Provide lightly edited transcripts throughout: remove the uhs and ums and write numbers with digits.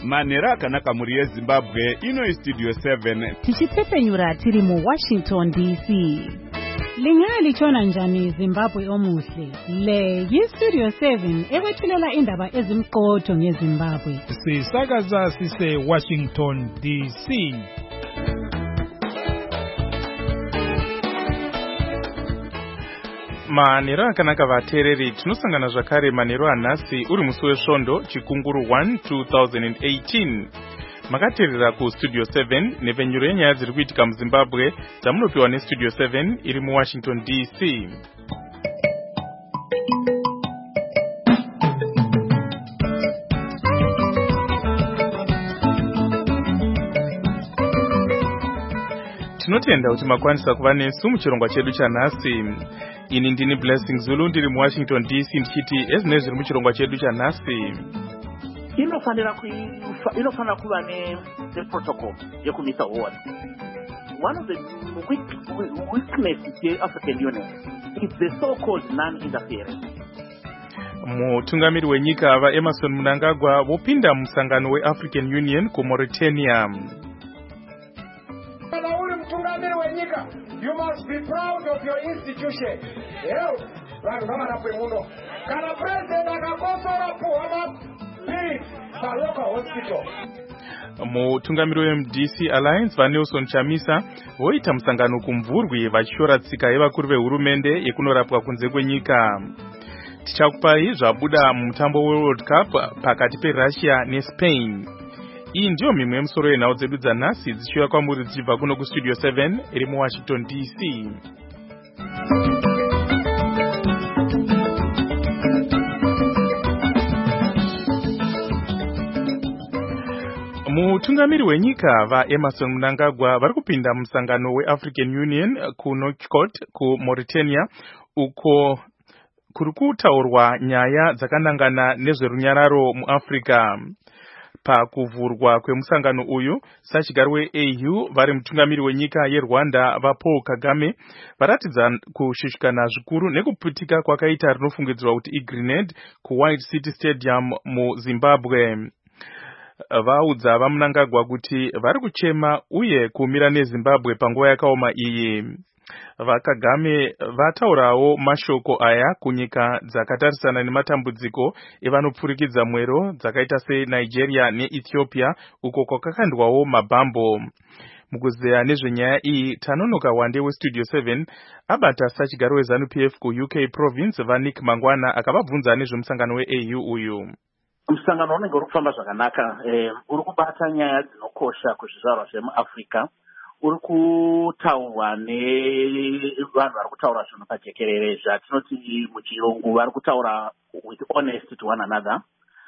Manera kanaka muri Zimbabwe ino Studio 7 tichipepenyura tiri mu Washington DC. Lingali chona njani Zimbabwe omuhle. Le Studio 7 ewethulela indaba ezimqotho ngeZimbabwe. Sisakaza sise Washington DC. Manero akanaka vatereri tinosangana zvakare manero anhasi uri musi wesvondo chikunguru 1 2018. Makaterera ku Studio 7 nevenyuro yenyaya dziri kuitika muZimbabwe dzamunopiwa neStudio 7 iri muWashington DC. Tinotenda kuti makwanisa kuva nesu muchirongwa chedu chanhasi. Ini ndini Blessing Zulu ndiri muWashington DC ndichiti ezine zviri muchirongwa chedu chanhasi. Inofana kuva neprotocol yekumisa war. One of the weaknesses yeAfrican Union is the so-called non-interference. Mutungamiri wenyika vaEmmerson Mnangagwa vopinda musangano weAfrican Union kuMauritania. You must be proud of your institution. Kana president akakosora puhama lead local hospital. Mutungamiri weMDC Alliance vaNelson Chamisa voita musangano kumvurwi vachishora tsika yevakuru vehurumende yekunorapwa kunze kwenyika. Tichakupai zvabuda mumutambo weWorld Cup pakati peRussia neSpain. Iyi ndiyo mimwe yemusoro yenhau dzedu dzanhasi dzichiuya kwamuri dzichibva kuno kuStudio 7 iri muWashington DC. Mutungamiri wenyika vaEmmerson Mnangagwa vari kupinda musangano weAfrican Union kuNouakchott kuMauritania uko kuri kutaurwa nyaya dzakanangana nezverunyararo muAfrica. Pakuvhurwa kwemusangano uyu, sachigaro weAU vari mutungamiri wenyika yeRwanda vaPaul Kagame varatidza kushushikana zvikuru nekuputika kwakaita rinofungidzirwa kuti igrenade kuWhite City Stadium muZimbabwe. Vaudza vaMnangagwa kuti vari kuchema uye kuumira neZimbabwe panguva yakaoma iyi. VaKagame vataurawo mashoko aya kunyika dzakatarisana nematambudziko evanopfurikidza mwero dzakaita seNigeria neEthiopia uko kwakakandwawo mabhambo. Mukuzeya nezvenyaya iyi tanonoka wande weStudio 7 abata sachigaro weZANU-PF kuUK province vaNick Mangwana akavabvunza nezvemusangano weAU uyu. Musangano unenge uri kufamba zvakanaka, uri kubata nyaya dzinokosha kuzvizvarwa zvemuAfrica. Uri kutaurwa nevanhu vari kutaura zvinhu pajekerere zvatinoti muchirungu vari kutaura with honest to one another.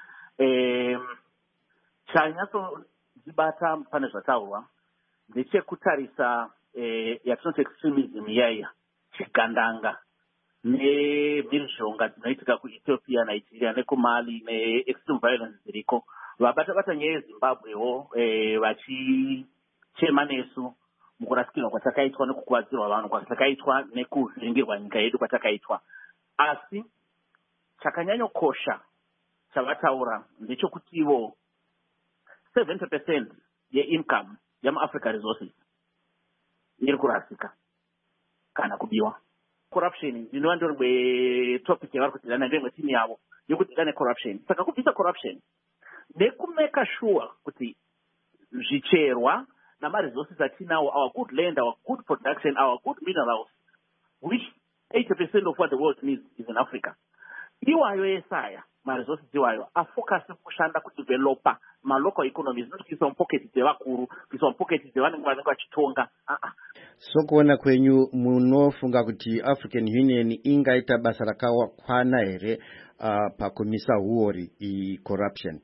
Chanyatsodzibata pane zvataurwa ndechekutarisa yatinoti extremism yaya chigandanga nemhirizhonga dzinoitika kuEthiopia, Nigeria nekumali neextreme violence dziriko. Vabata nyaya yeZimbabwewo vachichema nesu mukurasikirwa kwatakaitwa nekukuwadzirwa vanhu kwatakaitwa nekuvhiringirwa nyika yedu kwatakaitwa. Asi chakanyanyokosha chavataura ndechokutivo 70% yeincome yamuAfrica resources iri kurasika kana kubiwa. Corruption ndinova ndori topic yavari kudzidana ndemwe timu yavo yokudzidana corruption. Saka kubvisa corruption nekumeka sure kuti zvicherwa nama-resources atinawo, our good land, our good production, our good minerals, which 80% of what the world needs is in Africa. Iwayo yesaya, ma-resources iwayo, afocus kushanda kudevelopa ma-local economies, not kuisa mpocket dzevakuru, kuisa mpocket dzevanenge vachitonga. So kuona kwenyu munofunga kuti African Union ingaita basa rakakwana here pakumisa huori corruption?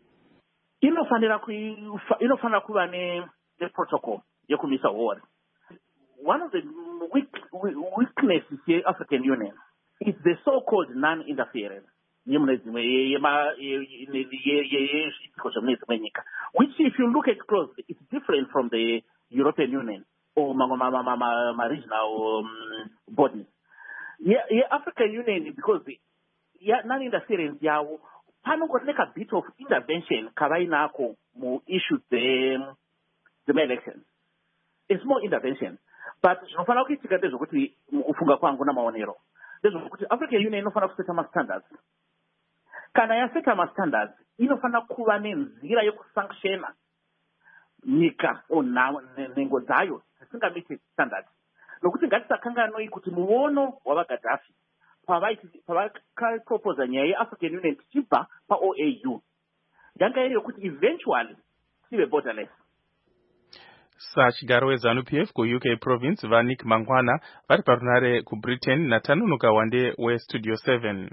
Inofanira kuva neprotocol yekumisa war. One of the weaknesses yeAfrican Union is the so-called non-interference, which if you look at closely, it's different from the European Union or regional bodies. African Union, because the non-interference yawo panongooneka bit of intervention kavainako issues the elections. It's more intervention. But zvinofana kuitika ndezvokuti ufunga kwangu namaonero ndezvokuti African Union inofana kuseta mastandards. Kana yaseta mastandards inofana kuva nenzira yekusanctiona nyika nengo dzayo dzisingamiti standards. Nokuti ngatisakanganoi kuti muono wavagadhafi pavakaproposa nyaya yeAfrican Union tichibva paOAU yanga iri yokuti eventually tive borderless. Sachigaro weZANU-PF ku-UK province vaNick Mangwana vari parunare kuBritain naTanunuka Wande weStudio 7.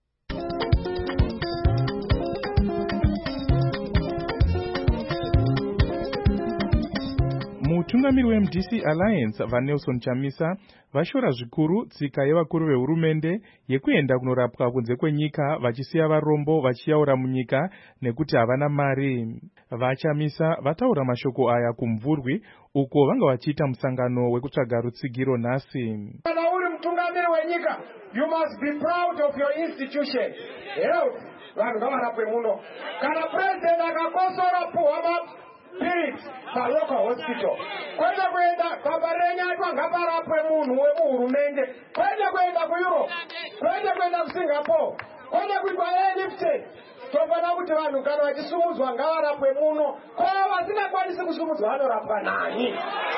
Mutungamiri weMDC Alliance vaNelson Chamisa vashora zvikuru tsika yevakuru vehurumende yekuenda kunorapwa kunze kwenyika vachisiya varombo vachiyaura munyika nekuti havana mari. VaChamisa vataura mashoko aya kumvurwi uko vanga vachiita musangano wekutsvaga rutsigiro nhasi. Kana uri mutungamiri wenyika, you must be proud of your institution. Vanhu ngavarapwe muno. Kana president akakosora puhwa Pigs, local hospital. Kwenda kwenda kabarenya atwa ngaparapwe munhu wemuhurumende. Kwenda ku Europe. Kwenda ku Singapore. Kwenda kuitwa Lifted. Tofana kuti vanhu kana vachisumudzwa ngavarapwe muno. Kwa vasingakwanisi kusumudzwa vanorapwa nani?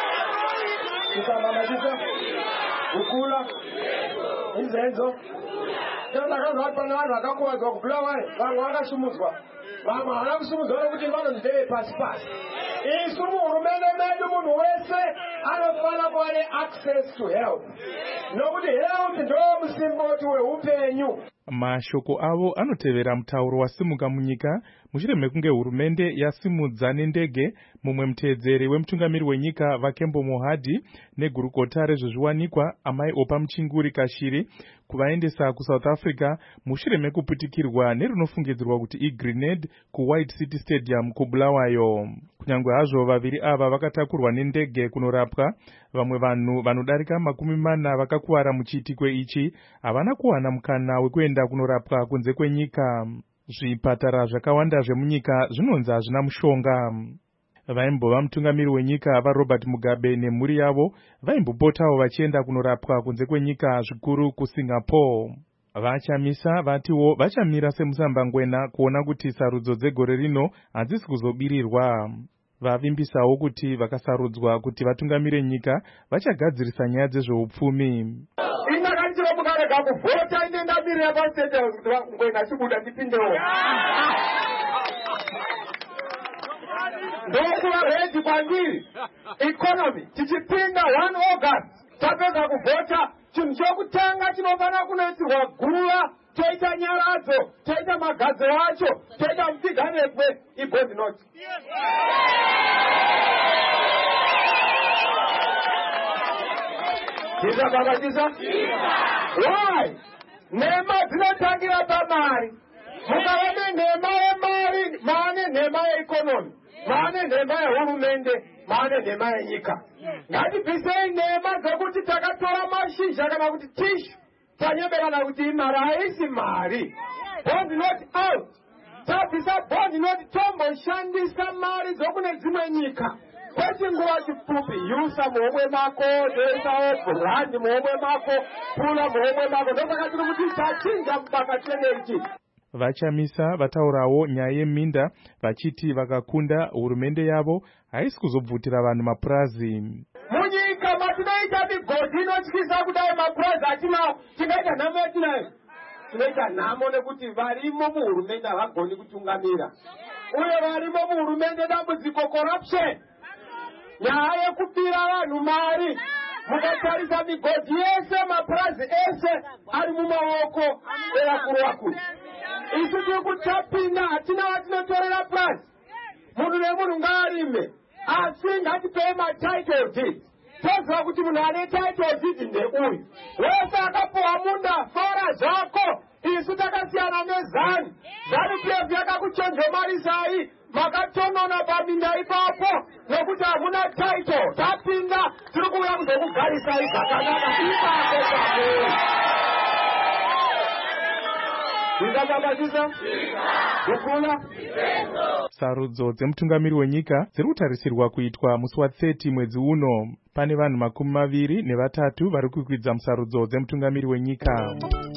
Kusamba machisa. Ukula. Izenzo. Ndakazwa pana vanhu vakakuwadzwa kubulawayo. Vanhu vakasumudzwa. Vamwe havana kusumudzwa nokuti vanonzveye pasi. Isu muhurumende medu munhu wese anofana kuva neaccess to health. Nokuti health ndo musimboti weupenyu. Mashoko avo anotevera mutauro wasimuka munyika mushure mekunge hurumende yasimudza nendege mumwe muteedzeri wemutungamiri wenyika Vakembo Mohadi negurukota rezvezviwanikwa Amai Opa Muchinguri Kashiri kuvaendesa kuSouth Africa mushure mekuputikirwa nerunofungidzirwa kuti igrenade kuWhite City Stadium kuBulawayo. Kunyangwe hazvo vaviri ava vakatakurwa nendege kunorapwa, vamwe vanhu vanodarika 40 vakakuwara muchiitiko ichi havana kuwana mukana wekuenda kunorapwa kunze kwenyika. Zvipatara zvakawanda zvemunyika zvinonzi hazvina mushonga. Vaimbova mutungamiri wenyika vaRobert Mugabe nemhuri yavo vaimbopotawo vachienda kunorapwa kunze kwenyika zvikuru kuSingapore. VaChamisa vatiwo vachamira semusambangwena kuona kuti sarudzo dzegore rino hadzisi kuzobirirwa. Vavimbisawo kuti vakasarudzwa kuti vatungamire nyika vachagadzirisa nyaya dzezveupfumi. Indakachira mukarega kuvhota ine ndamirira pastate kuti ngwena chibuda ndipindewo. Ndokuva redi kwandiri. Economy tichipinda 1 August tapedza kuvhota. Chinhu chokutanga chinofana kunoitirwa guruva, toita nyaradzo, toita magadziro acho, toita mupfiganekwe ibodi noti. Tisa baba tisa? Why? Nema dzinotangira pamari. Mukava nema yemari, maane nema yeekonomi, maane nema yehurumende, maane nema yenyika. Ngatibvisei nema dzekuti takatora mashizha kana kuti tishu tanyeberana kuti imari haisi mari. Bond not out. Tabvisa bond not tomboshandisa mari dzokune dzimwe nyika. Kwechinguva chipfupi yusa muhomwe mako, toisawo brand muhomwe mako, pula muhomwe mako. Ndosaka tiri kuti tachinja mubakati energy. VaChamisa vataurawo nyaya yeminda vachiti vakakunda hurumende yavo haisi kuzobvutira vanhu mapurazi. Munyika matinoita migodhi inotyisa kudai mapurazi atinawo, tingaita nhamo yatinayo. Tinoita nhamo nekuti varimo muhurumende havagoni kutungamira. Uye varimo muhurumende dambudziko corruption. Nyaya yekupira vanhu mari. Mukatarisa migodhi yese mapurazi ese ari mumaoko evakuru vakuru. Isu tiri kutapinda hatina vatinotorera purazi. Munhu nemunhu ngaarime. Asi ngatipewe matitle deed. Toziva kuti munhu ane title deed ndeuyu. Wese akapuwa munda fara zvako. Isu takasiyana nezani. ZANU-PF yakakuchonjomarisai. Makatonona paminda ipapo. Nokuti hamuna title. Tapinda tiri kuuya kuzokugarisai zvakanaka ipapo pamwe. Takabatiza. Kukula. Sarudzo dzemutungamiri wenyika dziri kutarisirwa kuitwa musi wa30 mwedzi uno. Pane vanhu 23 vari kukwidza musarudzo dzemutungamiri wenyika.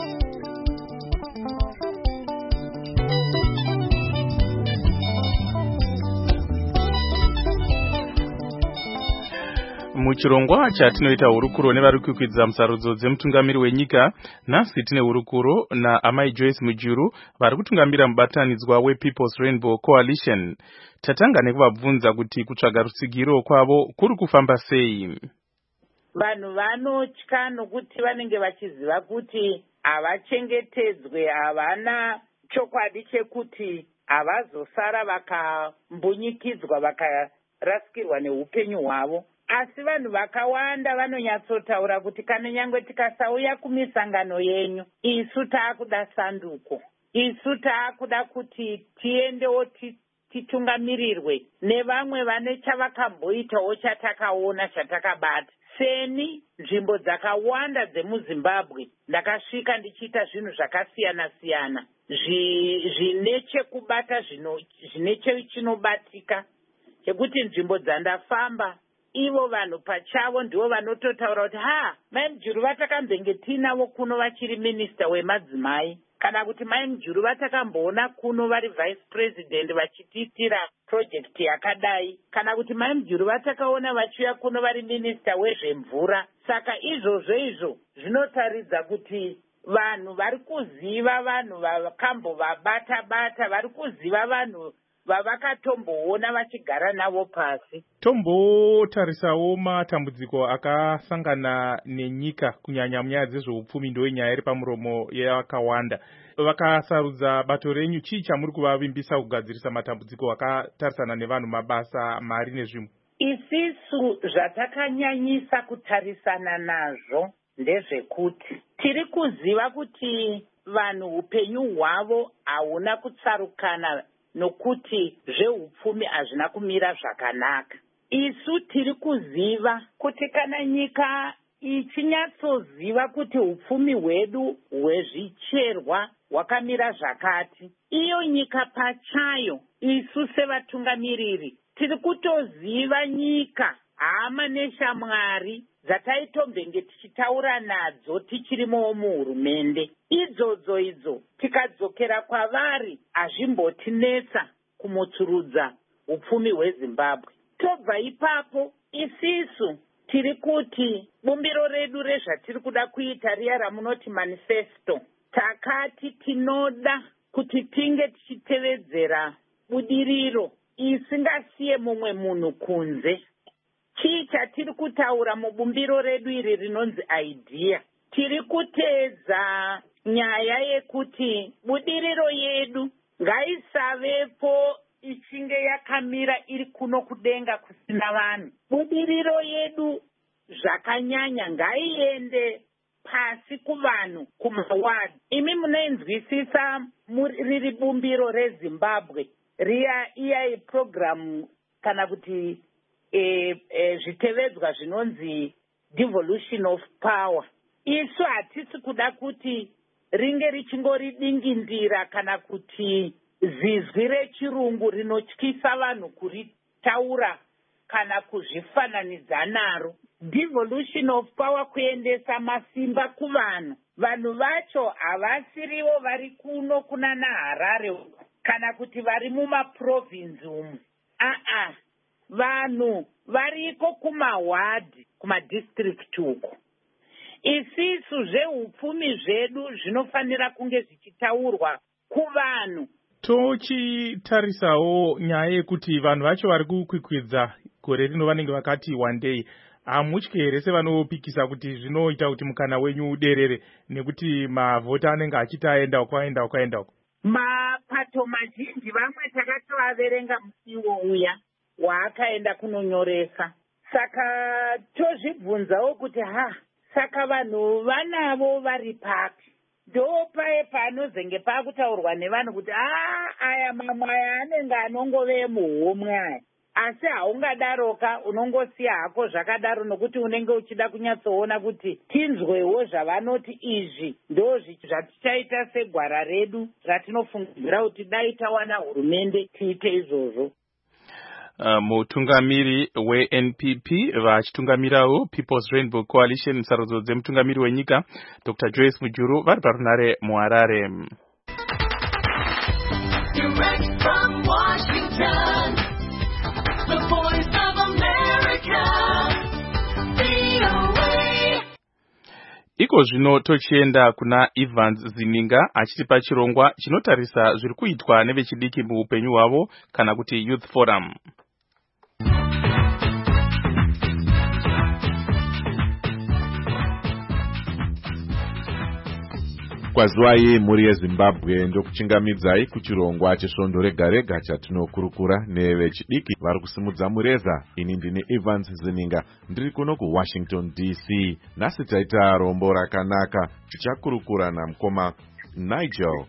Muchirongwa chatinoita hurukuro nevari kukwidza musarudzo dzemutungamiri wenyika, nhasi tine hurukuro naamai Joyce Mujuru vari kutungamira mubatanidzwa wePeople's Rainbow Coalition. Tatanga nekuvabvunza kuti kutsvaga rutsigiro kwavo kuri kufamba sei. Vanhu vanotya nokuti vanenge vachiziva kuti havachengetedzwe, havana chokwadi chekuti havazosara vakambunyikidzwa vakarasikirwa neupenyu hwavo. Asi vanhu vakawanda vanonyatsotaura kuti kana nyangwe tikasauya kumisangano yenyu, isu taakuda sanduko, isu taakuda kuti tiendewo titungamirirwe nevamwe vane chavakamboitawo chatakaona chatakabata. Seni nzvimbo dzakawanda dzemuZimbabwe ndakasvika ndichiita zvinhu zvakasiyana-siyana zvine chekubata zvine chinobatika, chekuti nzvimbo dzandafamba ivo vanhu pachavo ndivo vanototaura kuti mai Mujuru vatakambenge tinavo kuno vachiri minista wemadzimai, kana kuti mai Mujuru vatakamboona kuno vari vice president vachitiitira project yakadai, kana kuti mai Mujuru vatakaona vachiuya kuno vari minista wezvemvura. Saka izvozvo zvinotaridza kuti vanhu vari kuziva vanhu vakambovabata-bata, vari kuziva vanhu vavakatomboona vachigara navo pasi. Tombotarisawo matambudziko akasangana nenyika kunyanya munyaya dzezveupfumi ndoinyaya iri pamuromo yakawanda. Vakasarudza bato renyu, chii chamuri kuvavimbisa kugadzirisa matambudziko akatarisana nevanhu, mabasa, mari nezvimwe? Isisu zvatakanyanyisa kutarisana nazvo ndezvekuti tiri kuziva kuti vanhu upenyu hwavo hauna kutsarukana nokuti zveupfumi hazvina kumira zvakanaka. Isu tiri kuziva kuti kana nyika ichinyatsoziva kuti upfumi hwedu hwezvicherwa hwakamira zvakati, iyo nyika pachayo isu sevatungamiriri tiri kutoziva nyika, hama neshamwari dzataitombenge tichitaura nadzo tichirimowo muhurumende. Idzo tikadzokera kwavari hazvimbotinetsa kumutsurudza upfumi hweZimbabwe. Tobva ipapo isisu tiri kuti bumbiro redu rezvatiri kuda kuita riya ramunoti manifesto, takati tinoda kuti tinge tichitevedzera budiriro isingasiye mumwe munhu kunze. Chii chatiri kutaura mubumbiro redu iri rinonzi idea? Tiri kuteedza nyaya yekuti budiriro yedu ngaisavepo ichinge yakamira iri kuno kudenga kusina vanhu. Budiriro yedu zvakanyanya ngaiende pasi kuvanhu, kumawadi. Imi munoinzwisisa riri bumbiro reZimbabwe, iya program kana kuti zvitevedzwa zvinonzi devolution of power. Isu hatisi kuda kuti ringe richingoridingindira kana kuti zizwi rechirungu rinotyisa vanhu kuritaura kana kuzvifananidza naro. Devolution of power, kuendesa masimba kuvanhu. Vanhu vacho havasirivo vari kuno kuna naHarare kana kuti vari mumaprovinsi umu. Vanhu variko kumawadi, kumadistrict uko. Isisu zveupfumi zvedu zvinofanira kunge zvichitaurwa kuvanhu. Tochitarisawo nyaya yekuti vanhu vacho vari kukwikwidza gore rino vanenge vakati one day, hamutyi here sevanopikisa kuti zvinoita kuti mukana wenyu uderere nekuti mavhota anenge achiti aenda uko? Mapato mazhinji vamwe takatoaverenga musiwo uya waakaenda kunonyoresa. Saka tozvibvunzawo kuti saka vanhu vanavo vari papi? Ndopaye panozenge pakutaurwa nevanhu kuti aya mamwe aya anenge anongove muhomwe aya. asi haungadaroka unongosiya hako zvakadaro nokuti unenge uchida kunyatsoona kuti tinzwewo zvavanoti izvi ndo zvatichaita segwara redu ratinofungira kuti dai tawana hurumende tiite izvozvo. Mutungamiri weNPP vachitungamirawo People's Rainbow Coalition sarudzo dzemutungamiri wenyika Dr. Joyce Mujuru vari parunare muHarare. Direct from Washington, the voice of America, VOA. Iko zvino tochienda kuna Evans Zininga achitipa chirongwa chinotarisa zviri kuitwa nevechidiki muupenyu hwavo kana kuti Youth Forum. Kwazwai muri yeZimbabwe ndokuchingamidzai kuchirongwa chesvondo rega rega chatinokurukura nevechidiki vari kusimudza mureza. Ini ndini Evans Zininga ndiri kuno kuWashington DC. Nhasi taita rombo rakanaka tichakurukura namukoma Nigel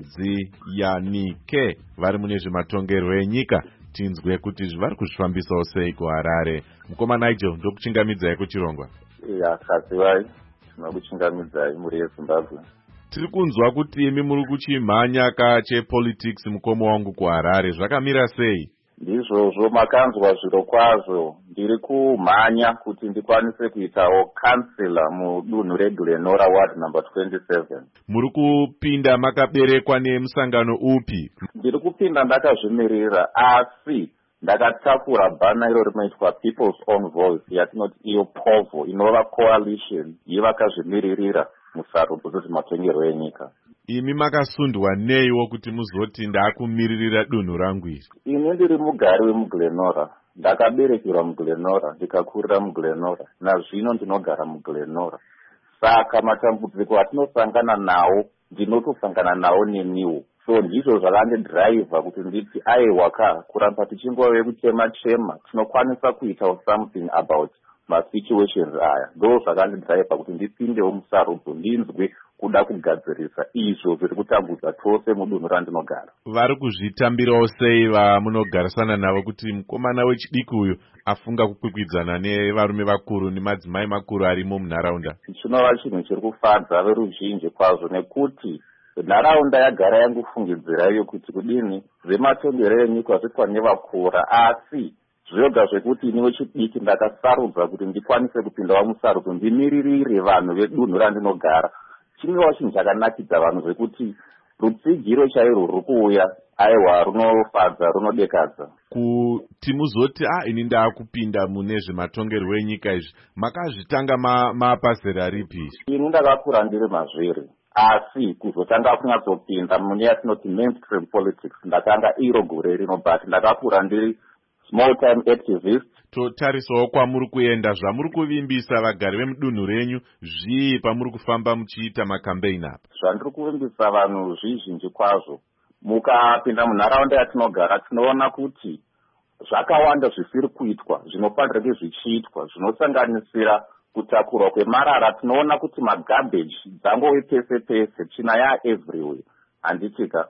Kadziyanike vari mune zvematongerwo enyika. Tinzwe kuti vari kuzvifambisawo sei kuHarare. Mukoma Nigel ndokuchingamidzai kuchirongwa. Kadziwai tinokuchingamidzai muri yeZimbabwe. Tiri kunzwa kuti imi muri kuchimhanya kachepolitics mukoma wangu kuHarare, zvakamira sei? Ndizvozvo makanzwa zviro kwazvo. Ndiri kumhanya kuti ndikwanise kuitawo kansela mudunhu redu reNora Ward number 27. Muri kupinda makaberekwa nemusangano upi? Ndiri kupinda ndakazvimirira, asi ndakatakura bhana iro rinoitwa People's Own Voice yatinoti iyo POVO inova coalition yevakazvimiririra musarudzo dzezvematongerwo enyika. Imi makasundwa neiwo kuti muzoti ndakumiririra dunhu rangu iri? Ini ndiri mugari wemuGlenora. Ndakaberekerwa muGlenora, ndikakurira muGlenora, nazvino ndinogara muGlenora. Saka matambudziko atinosangana nawo ndinotosangana nawo neniwo. So ndizvo zvakandidhiraivha kuti nditi aiwa kuramba tichingove kuchema-chema tinokwanisa kuitawo something about masituations aya. Ndo zvakandidhiraivha kuti ndipindewo musarudzo ndinzwe kuda kugadzirisa izvo zviri kutambudza tose mudunhu randinogara. Vari kuzvitambirawo sei vamunogarisana navo kuti mukomana wechidiki uyu afunga kukwikwidzana nevarume vakuru nemadzimai makuru arimo munharaunda? Chinova chinhu chiri kufadza veruzhinji kwazvo nekuti nharaunda yagara yangufungidzira iyo kuti kudini zvematongerwo enyika zviitwa nevakura, asi zvoga zvekuti ini wechidiki ndakasarudza kuti ndikwanise kupindawo musarudzo ndimiririre vanhu vedunhu randinogara. Chinova chinhu chakanakidza vanhu zvekuti rutsigiro chairwo ruri kuuya aiwa runofadza runodekadza. Kuti muzoti ini ndaakupinda mune zvematongerwo enyika izvi makazvitanga mapazera ripi? Ini ndakakura ndiri mazviri, asi kuzotanga kunyatsopinda mune yatinoti mainstream politics ndakanga iro gore rino, but ndakakura ndiri small time activist. Totarisawo kwamuri kuenda zvamuri kuvimbisa vagari vemudunhu renyu zvii pamuri kufamba muchiita makampeini apa? Zvandiri kuvimbisa vanhu zvizhinji kwazvo. Mukapinda munharaunda yatinogara tinoona kuti zvakawanda zvisiri kuitwa zvinofanira kunge zvichiitwa, zvinosanganisira kutakurwa kwemarara. Tinoona kuti magarbage dzangove pese pese, tsvina yaeverywhere handitika.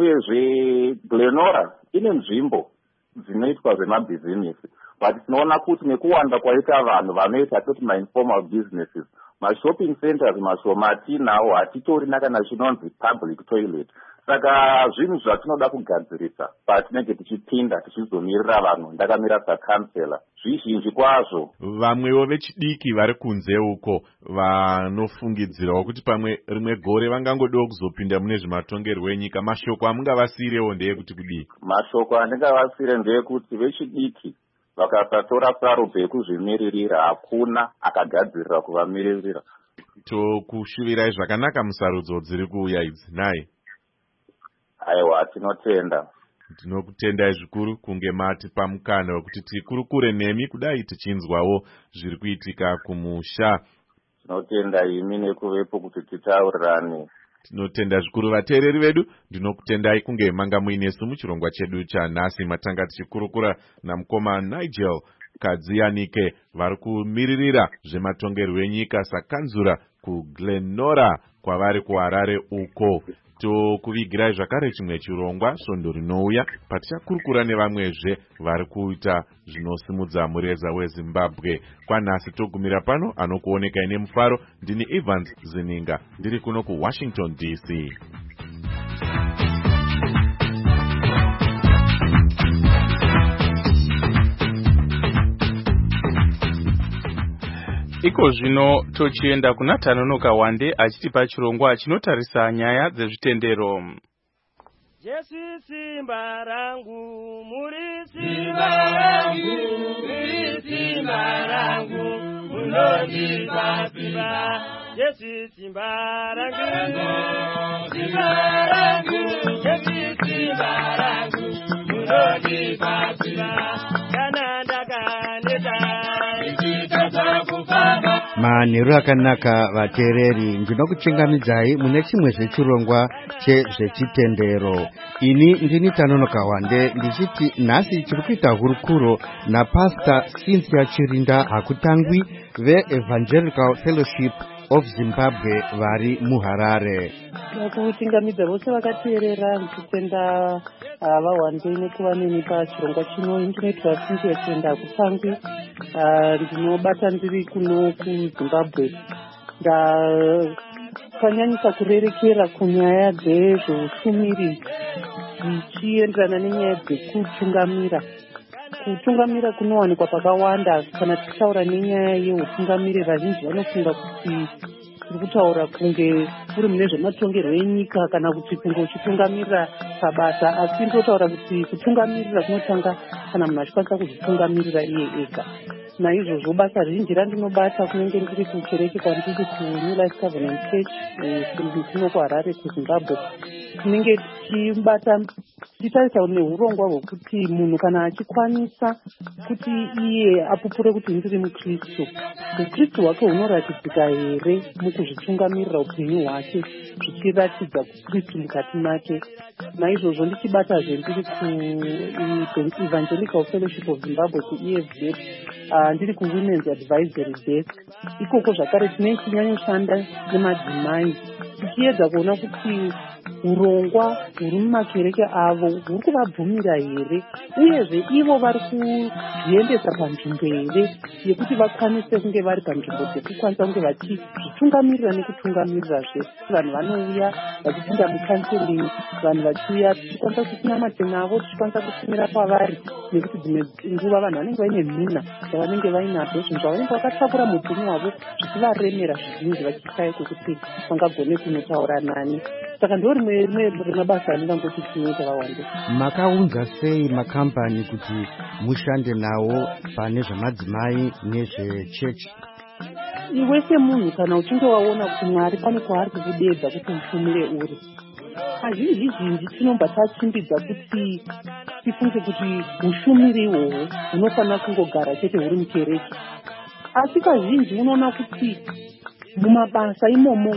Uyezve Glenora ine nzvimbo dzinoitwa zvemabhizinesi, but tinoona kuti nekuwanda kwaita vanhu vanoita toti ma-informal businesses, ma-shopping centers mashoma atinawo hatitorina kana chinonzi public toilet. Saka zvinhu zvatinoda kugadzirisa patinenge tichipinda tichizomirira vanhu, ndakamira sakansela zvizhinji kwazvo. Vamwewo vechidiki vari kunze uko vanofungidzirawo kuti pamwe rimwe gore vangangodawo kuzopinda mune zvematongerwo enyika, mashoko amungavasiyirewo ndeyekuti kudii? Mashoko andingavasire ndeyekuti vechidiki vakasatora sarudzo yekuzvimiririra hakuna akagadzirira kuvamiririra. Tokushuvirai zvakanaka musarudzo dziri kuuya idzi. Nai aiwa tinotenda. Tinokutendai zvikuru kunge mati pamukana wekuti tikurukure nemi kudai tichinzwawo zviri kuitika kumusha. Tinotenda imi nekuvepo kuti titaurirane. Tinotenda zvikuru vateereri vedu. Ndinokutendai kunge manga muinesu muchirongwa chedu chanhasi. Matanga tichikurukura namukoma Nigel Kadziyanike vari kumiririra zvematongerwo enyika sakanzura kuGlenora kwavari kuHarare uko. Tokuvigirai zvakare chimwe chirongwa svondo rinouya patichakurukura nevamwezve vari kuita zvinosimudza mureza weZimbabwe. Kwanhasi togumira pano. Anokuonekai nemufaro ndini Evans Zininga ndiri kuno kuWashington DC. Iko zvino tochienda kuna Tanonoka Wande achitipa chirongwa chinotarisa nyaya dzezvitendero. Jesu simba rangu, muri simba rangu, muri simba rangu, munondipa simba. Jesu simba rangu, simba rangu, Jesu simba rangu, munondipa simba. Kana ndakaneta manheru akanaka vateereri, ndinokuchingamidzai mune chimwe zvechirongwa chezvechitendero. Ini ndini Tanonoka Wande ndichiti nhasi tiri kuita hurukuro naPastor Cynthia Chirinda Hakutangwi veEvangelical Fellowship of Zimbabwe vari muHarare. Kuchingamidza vose vakateerera ndikutenda vaWande nekuva neni pachirongwa chino. Ndinoitwa Cynthia Chirinda Hakutangwi, ndinobata ndiri kuno kuZimbabwe. Ndakanyanyisa kurerekera kunyaya dzezveushumiri zvichienderana nenyaya dzekutungamira. Kutungamira kunowanikwa pakawanda. Kana tichitaura nenyaya yeutungamiri, vazhinji vanofunga kuti tiri kutaura kunge uri mune zvematongerwo enyika kana kuti kunge uchitungamirira pabasa, asi ndotaura kuti kutungamirira kunotanga kana munhu achikwanisa kuzvitungamirira iye ega. Naizvozvo basa rinji randinobata kunenge ndiri kukereke kwandiri kuNew Life Covenant Church kuno kuHarare kuZimbabwe, tinenge tichibata tichitarisa neurongwa hwekuti munhu kana achikwanisa kuti iye apupure kuti ndiri muKristu, uKristu hwake hunoratidzika here mukuzvitungamirira upenyu hwake, zvichiratidza kuKristu mukati make. Naizvozvo ndichibatazve ndiri kuEvangelical Fellowship of Zimbabwe kuEFZ, ndiri kuWomen's Advisory Desk. Ikoko zvakare tinenge tichinyanya nemadzimai, tichiedza kuona kuti urongwa huri mumakereke avo huri kuvabvumira here, uyezve ivo vari kuzviendesa panzvimbo here yekuti vakwanise kunge vari panzvimbo dzekukwanisa kunge vachizvitungamirira nekutungamirizve. Vanhu vanouya vachipinda mukanseling, vanhu vachiuya tichikwanisa kutinamate navo, tichikwanisa kutumira pavari, nekuti dzimwe nguva vanhu vanenge vaine nhunha dzavanenge vainazvo, zvinhu zvavanenge vakatakura muupenyu hwavo zvichivaremera zvizhinji, vachishaya kwekuti vangagone kunotaura nani. Saka ndo rimwe mabasa andingangoti tinoita vaWande. Makaunza sei makambani kuti mushande nawo pane zvamadzimai nezvechechi? Iwe semunhu kana uchinge waona kuti Mwari pane kwaari kukudedza kuti ushumire uri, kazhinji zhinji tinomba tachimbidza kuti tifunge kuti ushumiri ihwohwo hunofanira kungogara chete huri mukereke, asi kazhinji unoona kuti mumabasa imomo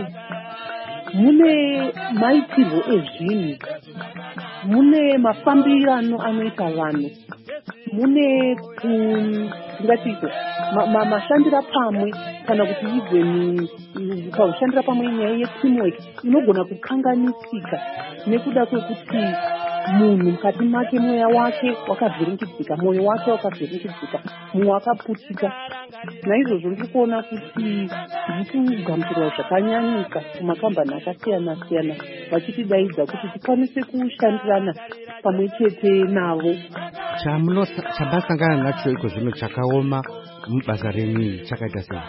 mune maitirwo ezvinhu, mune mafambirano anoita vanhu, mune tingatiko mashandira pamwe, kana kuti even pakushandira pamwe nyaya yeteamwork inogona kukanganisika nekuda kwekuti munhu mukati make mweya wake wakavhiringidzika, mwoyo wake wakavhiringidzika, mumwe wakaputika. Naizvozvo ndiri kuona kuti ndiri kugamuchirwa zvakanyanyika kumakambani akasiyana siyana vachitidaidza kuti tikwanise kushandirana pamwe chete navo. Chamasangana nacho iko zvino chakaoma mubasa renyu chakaita sei?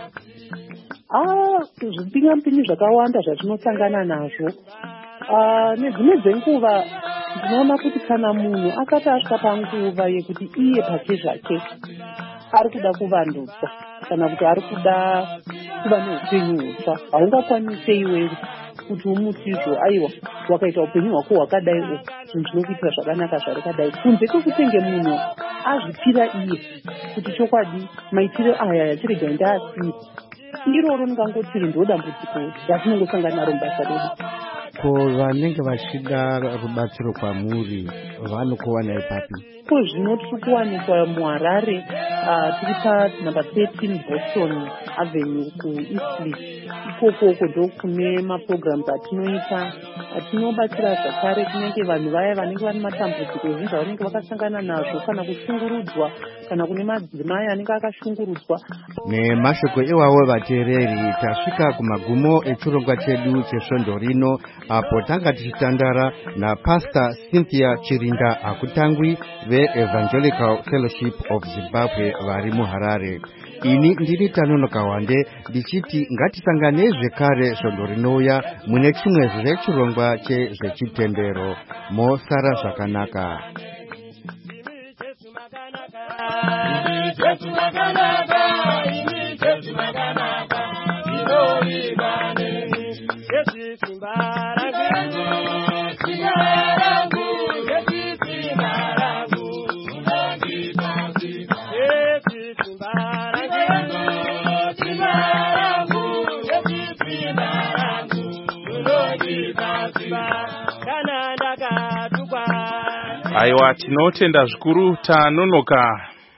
Zvipingampinyi zvakawanda zvatinosangana nazvo. Nedzimwe dzenguva ndinoona kuti kana munhu akati asvika panguva yekuti iye pake zvake ari kuda kuvandudza kana kuti ari kuda kuva neupenyu hutsva, haungakwanise iwewe kuti umutizvo aiwa wakaita upenyu hwako hwakadai, zvinhu zvinokuitira zvakanaka zvarikadai, kunze kwekutenge munhu azvipira iye kuti chokwadi maitiro aya yachirega ndaasiya. Iroro ndingangoti ndo dambudziko ratinongosangana naro mubasa redu. Ko vanenge vachida rubatsiro kwamuri vanokuwanai papi? ko zvino tiri kuwanikwa muHarare, tiri panumber 13 Boston Avenue kuEastleigh. Ikoko ndo kune maprograms atinoita. Tinobatsira zvakare kunenge vanhu vaya vanenge vane matambudziko ezvinhu zvavanenge vakasangana nazvo, kana kushungurudzwa, kana kune madzimai anenge akashungurudzwa. Nemashoko iwawo vateereri, tasvika kumagumo echirongwa chedu chesvondo rino, apo tanga tichitandara naPastor Cynthia Chirinda akutangwi veEvangelical Fellowship of Zimbabwe vari muHarare. Ini ndiri Tanonoka Wande ndichiti ngatisangane zvekare svondo rinouya mune chimwe zvechirongwa chezvechitendero. Mosara zvakanaka. Aiwa, tinotenda zvikuru Tanonoka.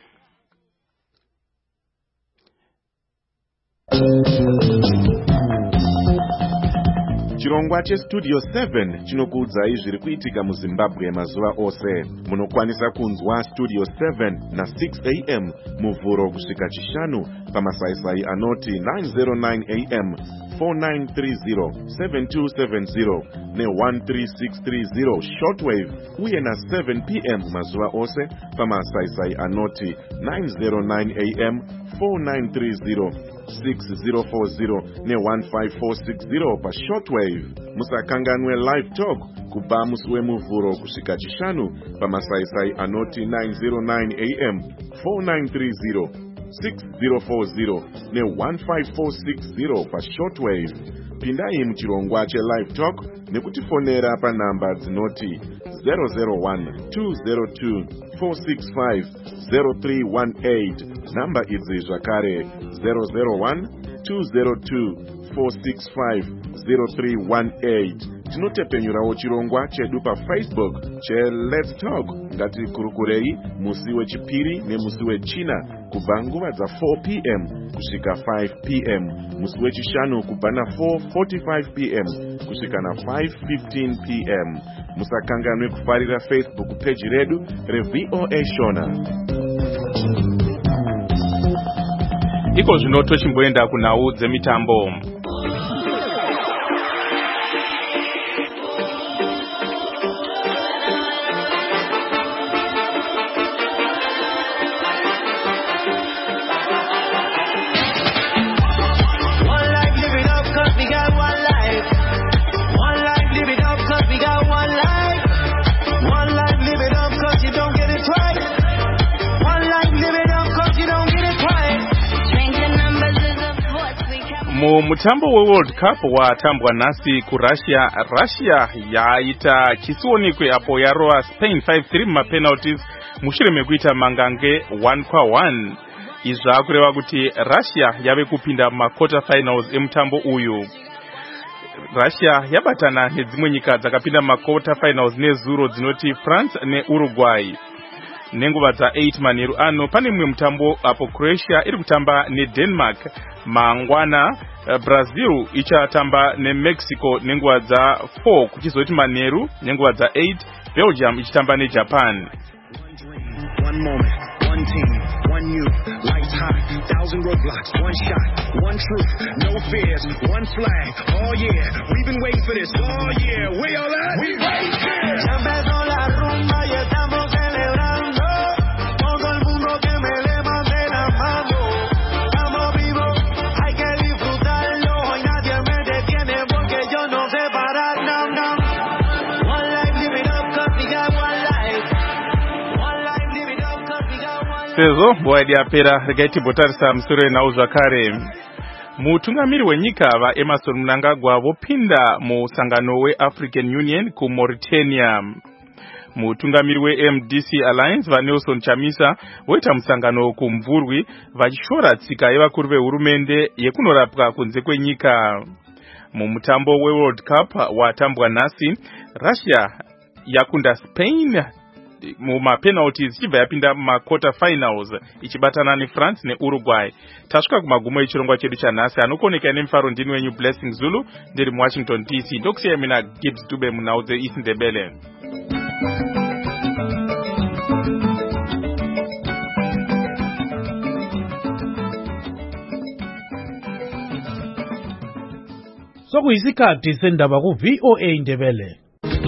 Chirongwa cheStudio 7 chinokuudzai zviri kuitika muZimbabwe mazuva ose. Munokwanisa kunzwa Studio 7 na 6 am muvhuro kusvika chishanu pamasaisai anoti 909 am 4930 7270 ne13630 shortwave uye na 7 pm mazuva ose pamasaisai anoti 909 am 4930 6040 ne15460 pa shortwave. Musakanganwe live talk kubva musi wemuvhuro kusvika chishanu pamasaisai anoti 909 am 4930 6040 ne15460 pa shortwave. Pindai muchirongwa chelive talk nekutifonera panhamba dzinoti 001-202-465-0318. Namba idzi zvakare 001-202-465-0318. Tinotepenyurawo chirongwa chedu paFacebook cheLet's Talk Ngatikurukurei musi wechipiri nemusi wechina kubva nguva dza4 pm kusvika 5 pm, musi wechishanu kubva na4:45 pm kusvika na5:15 pm. Musakanganwe kufarira Facebook page redu reVOA Shona. Iko zvino tochimboenda kunhau dzemitambo. Mutambo weWorld Cup watambwa nasi kuRussia. Russia yaita chisionekwe apo yarova Spain 5-3 mumapenalties mushure mekuita mangange 1-1. Izvi kureva kuti Russia yave kupinda mumaquarter finals emutambo uyu. Russia yabatana nedzimwe nyika dzakapinda mumaquarter finals nezuro dzinoti France neUruguay. Nenguva dza8 manheru ano pane mumwe mutambo apo Croatia iri kutamba neDenmark. Mangwana Brazil ichatamba neMexico nenguva dza4 kuchizoti manheru nenguva dza8 Belgium ichitamba neJapan. One moment, one team, one youth, lights high, 1,000 roadblocks, one shot, one truth, no fears, one flag. Oh yeah, we've been waiting for this. Oh yeah, we all at? We right here. Ya empezó la rumba y estamos celebrando. Todo el mundo que me levante la mano. Estamos vivos, hay que disfrutarlo. Hoy nadie me detiene porque yo no sé parar. No, no. One life, live it up, cause we got one life. One life, live it up, cause we got one life. Sezo bwaidi apera regaiti botarisa msure na uzvakare. Mutungamiri wenyika vaEmmerson Mnangagwa vopinda musangano weAfrican Union kuMauritania. Mutungamiri weMDC Alliance vaNelson Chamisa voita musangano kumvurwi vachishora tsika yevakuru vehurumende yekunorapwa kunze kwenyika. Mumutambo weWorld Cup watambwa nasi, Russia yakunda Spain mumapenalties ichibva yapinda mumaquarter finals ichibatana neFrance neUruguay. Tasvika kumagumo echirongwa chedu chanhasi. Anokoneka nemufaro ndini wenyu Blessing Zulu ndiri muWashington DC. Ndokusiyai mina Gibbs Dube munhau dzeEast Ndebele. Sokuyisikhathi sendaba ku VOA Ndebele.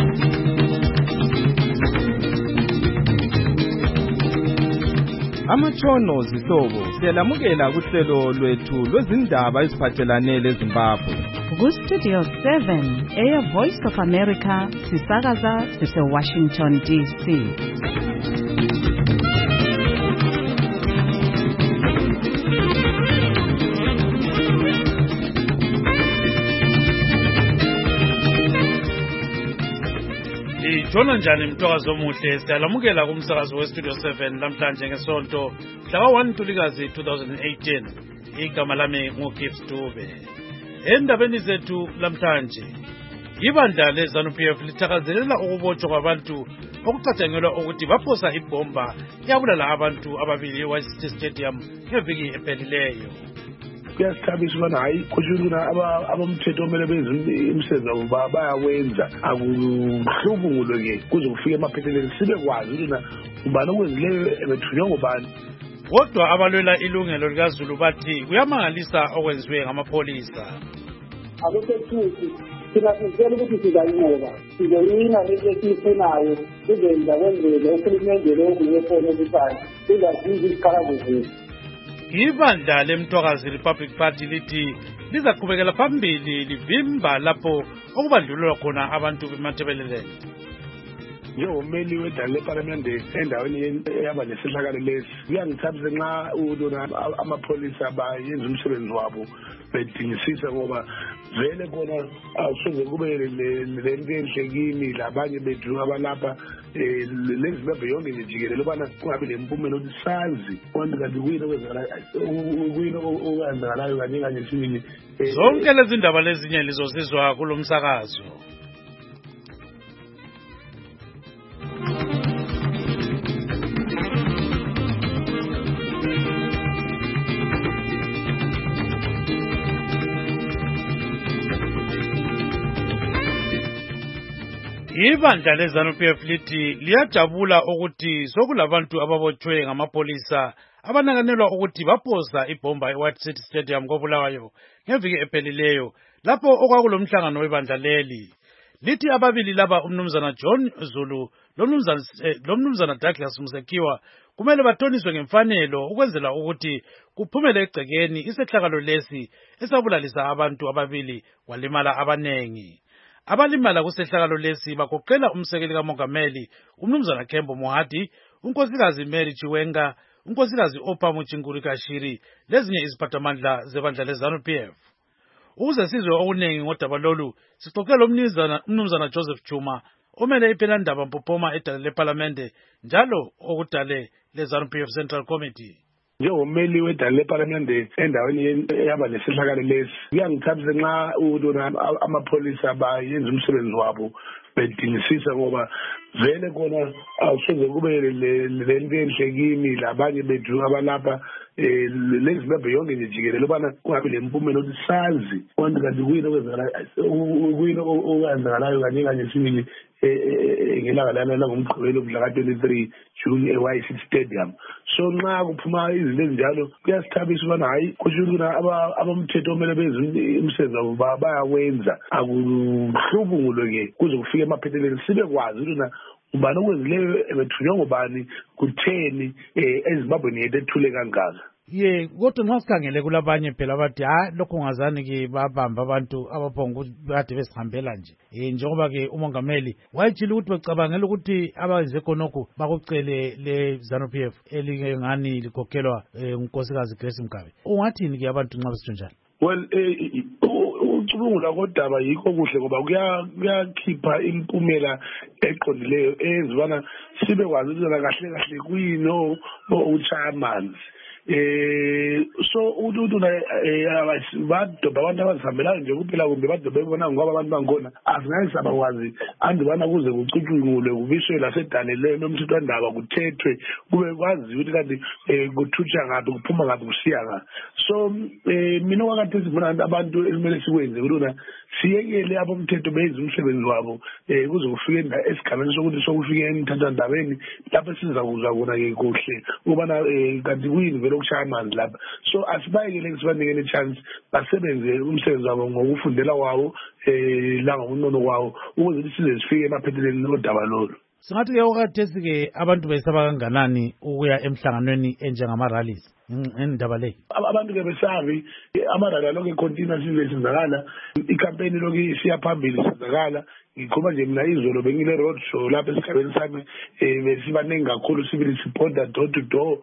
Amatshono zihlobo siyalamukela kuhlelo lwethu lwezindaba eziphathelane leZimbabwe. Ku-Studio 7 Air Voice of America sisakaza sise-Washington DC. Jona njani mtokazi omuhle, siyalamukela kumsakazo we-Studio 7 lamhlanje ngesonto mhla ka-1 Ntulikazi 2018. Igama lami nguGibbs Dube. Endabeni zethu lamhlanje, ibandla leZANU-PF lithakazelela ukubotshwa kwabantu okucatshangelwa ukuthi baphosa ibhomba yabulala abantu ababili eWhite City Stadium ngeviki ephelileyo. Kuyasithabisa ubana hayi kushukuna abamthetho omele benze imisebenzi wabo bayawenza akuhlubungulwe-ke kuze kufike emaphethelweni sibe kwazi ukuthi ubani okwenzileyo ebethunywa ngobani. Kodwa abalwela ilungelo likaZulu bathi kuyamangalisa okwenziwe ngamapholisa. Akusethuthi thina sizela ukuthi sizayinqoba sizoyina lento esiyifunayo sizenza kwenzele uhulumende lokhu yekhona okuthani sizazizwa izikhalazo zethu. Ibandla leMtwakazi Republic Party lithi lizaqhubekela phambili livimba lapho okubandlululwa khona abantu bemathebeleleni. Njengomeli wedala leParliamente endaweni eyaba nesehlakalo lesi kuyangithabisa nxa ulona amapholisa bayenza umsebenzi wabo bedingisisa ngoba vele khona awusoze kube lento enhle kimi labanye bethu abalapha leZimbabwe yonke nje jikelele ubana kungabi lempumela ukuthi sazi konke kanti kuyini okwenzakalayo kanye kanye sibili. Zonke lezi ndaba lezinye lizozizwa kulo msakazo. Ibandla leZANU-PF lithi liyajabula ukuthi sokulabantu ababotshwe ngamapolisa abanakanelwa ukuthi baphosa ibhomba eWhite City Stadium koBulawayo ngeviki ephelileyo lapho okwakulomhlangano webandla leli. Lithi ababili laba umnumzana John Zulu lomnumzana Douglas Musekiwa kumele bathoniswe ngemfanelo ukwenzela ukuthi kuphumele egcekeni isehlakalo lesi esabulalisa abantu ababili walimala abanengi. Abalimala kusehlakalo lesi bagoqela umsekeli kaMongameli umnumzana Kembo Mohadi, unkosikazi Mary Chiwenga, unkosikazi Opa Muchinguri Kashiri lezinye iziphathamandla zebandla leZANU-PF. Ukuze sizwe okunengi ngodaba lolu sixoxela umnumzana Joseph Chuma omele ipelandaba Mpophoma edale leParliamente njalo okudale leZANU-PF Central Committee. Njengomeli wedala leParliamente endaweni eyaba nesehlakalo lesi kuyangithabisa nxa ulona amapholisa bayenza umsebenzi wabo bedingisisa ngoba vele khona awusoze kube lento enhle kimi labanye bethu abalapha leZimbabwe yonke nje jikelele ubana kungabi lempumela ukuthi sazi konke kanti kuyini okwenzakalayo kanye kanye sibili ngelanga lana langomgqibelo mhla ka-23 June eWhite City Stadium. So nxa kuphuma izinto ezinjalo kuyasithabisa ubana hayi kusho ukuthi abamthetho omele benze imisebenzi wabo bayawenza akuhlubungulwe-ke kuze kufike emaphethelweni sibe kwazi ukuthi ubani okwenzileyo ebethunywa ngobani kutheni eZimbabwe yethu ethule kangaka. Kodwa nxa sikhangele kulabanye phela abathi lokho ngazani-ke babamba abantu abaphonga ukuthi kade besihambela nje. Njengoba-ke umongameli wayetshile ukuthi becabangela ukuthi abenze khonokho bakucele leZANU-PF elingengani likhokhelwa ngunkosikazi Grace Mgabe. Ungathini-ke abantu nxa besitsho njalo? Well, ucubungula kodaba yikho kuhle ngoba kuyakhipha impumela eqondileyo ezibana sibe kwazi ukuthi kahle kahle kuyini uchaya amanzi. So umuntu badobha abantu abazihambelayo nje kuphela kumbe badobha bebona ngoba abantu bangona asingeke sabakwazi andibana kuze kucutshungulwe kubiswe lasedaneleni umthetho wandaba kuthethwe kube kwazi ukuthi kanti kuthutsha ngaphi kuphuma ngaphi kusiya ngaphi. So mina wakade sibona abantu ekumele sikwenze kulona siyekele abomthetho benze umsebenzi wabo kuze kufike esigabeni sokuthi sokufike emthathandabeni lapho sizakuzwa kona-ke kuhle ukubana kanti kuyini vele ukushaya amanzi lapha. So asibayekele sibanikele chance basebenze umsebenzi wabo ngokufundela kwawo la ngokunono kwawo ukuze size sifike emaphetheleni lodaba lolo. Singathi-ke okhathesi-ke abantu besaba kanganani ukuya emhlanganweni enjengama-rallies ngendaba leyi? Abantu-ke besabi amarali aloke continua size senzakala, ikhampeni loke isiya phambili senzakala. Ngikhuluma nje mina izolo bengile road show lapha esigabeni sami besibaningi kakhulu sibili sibhoda door to door.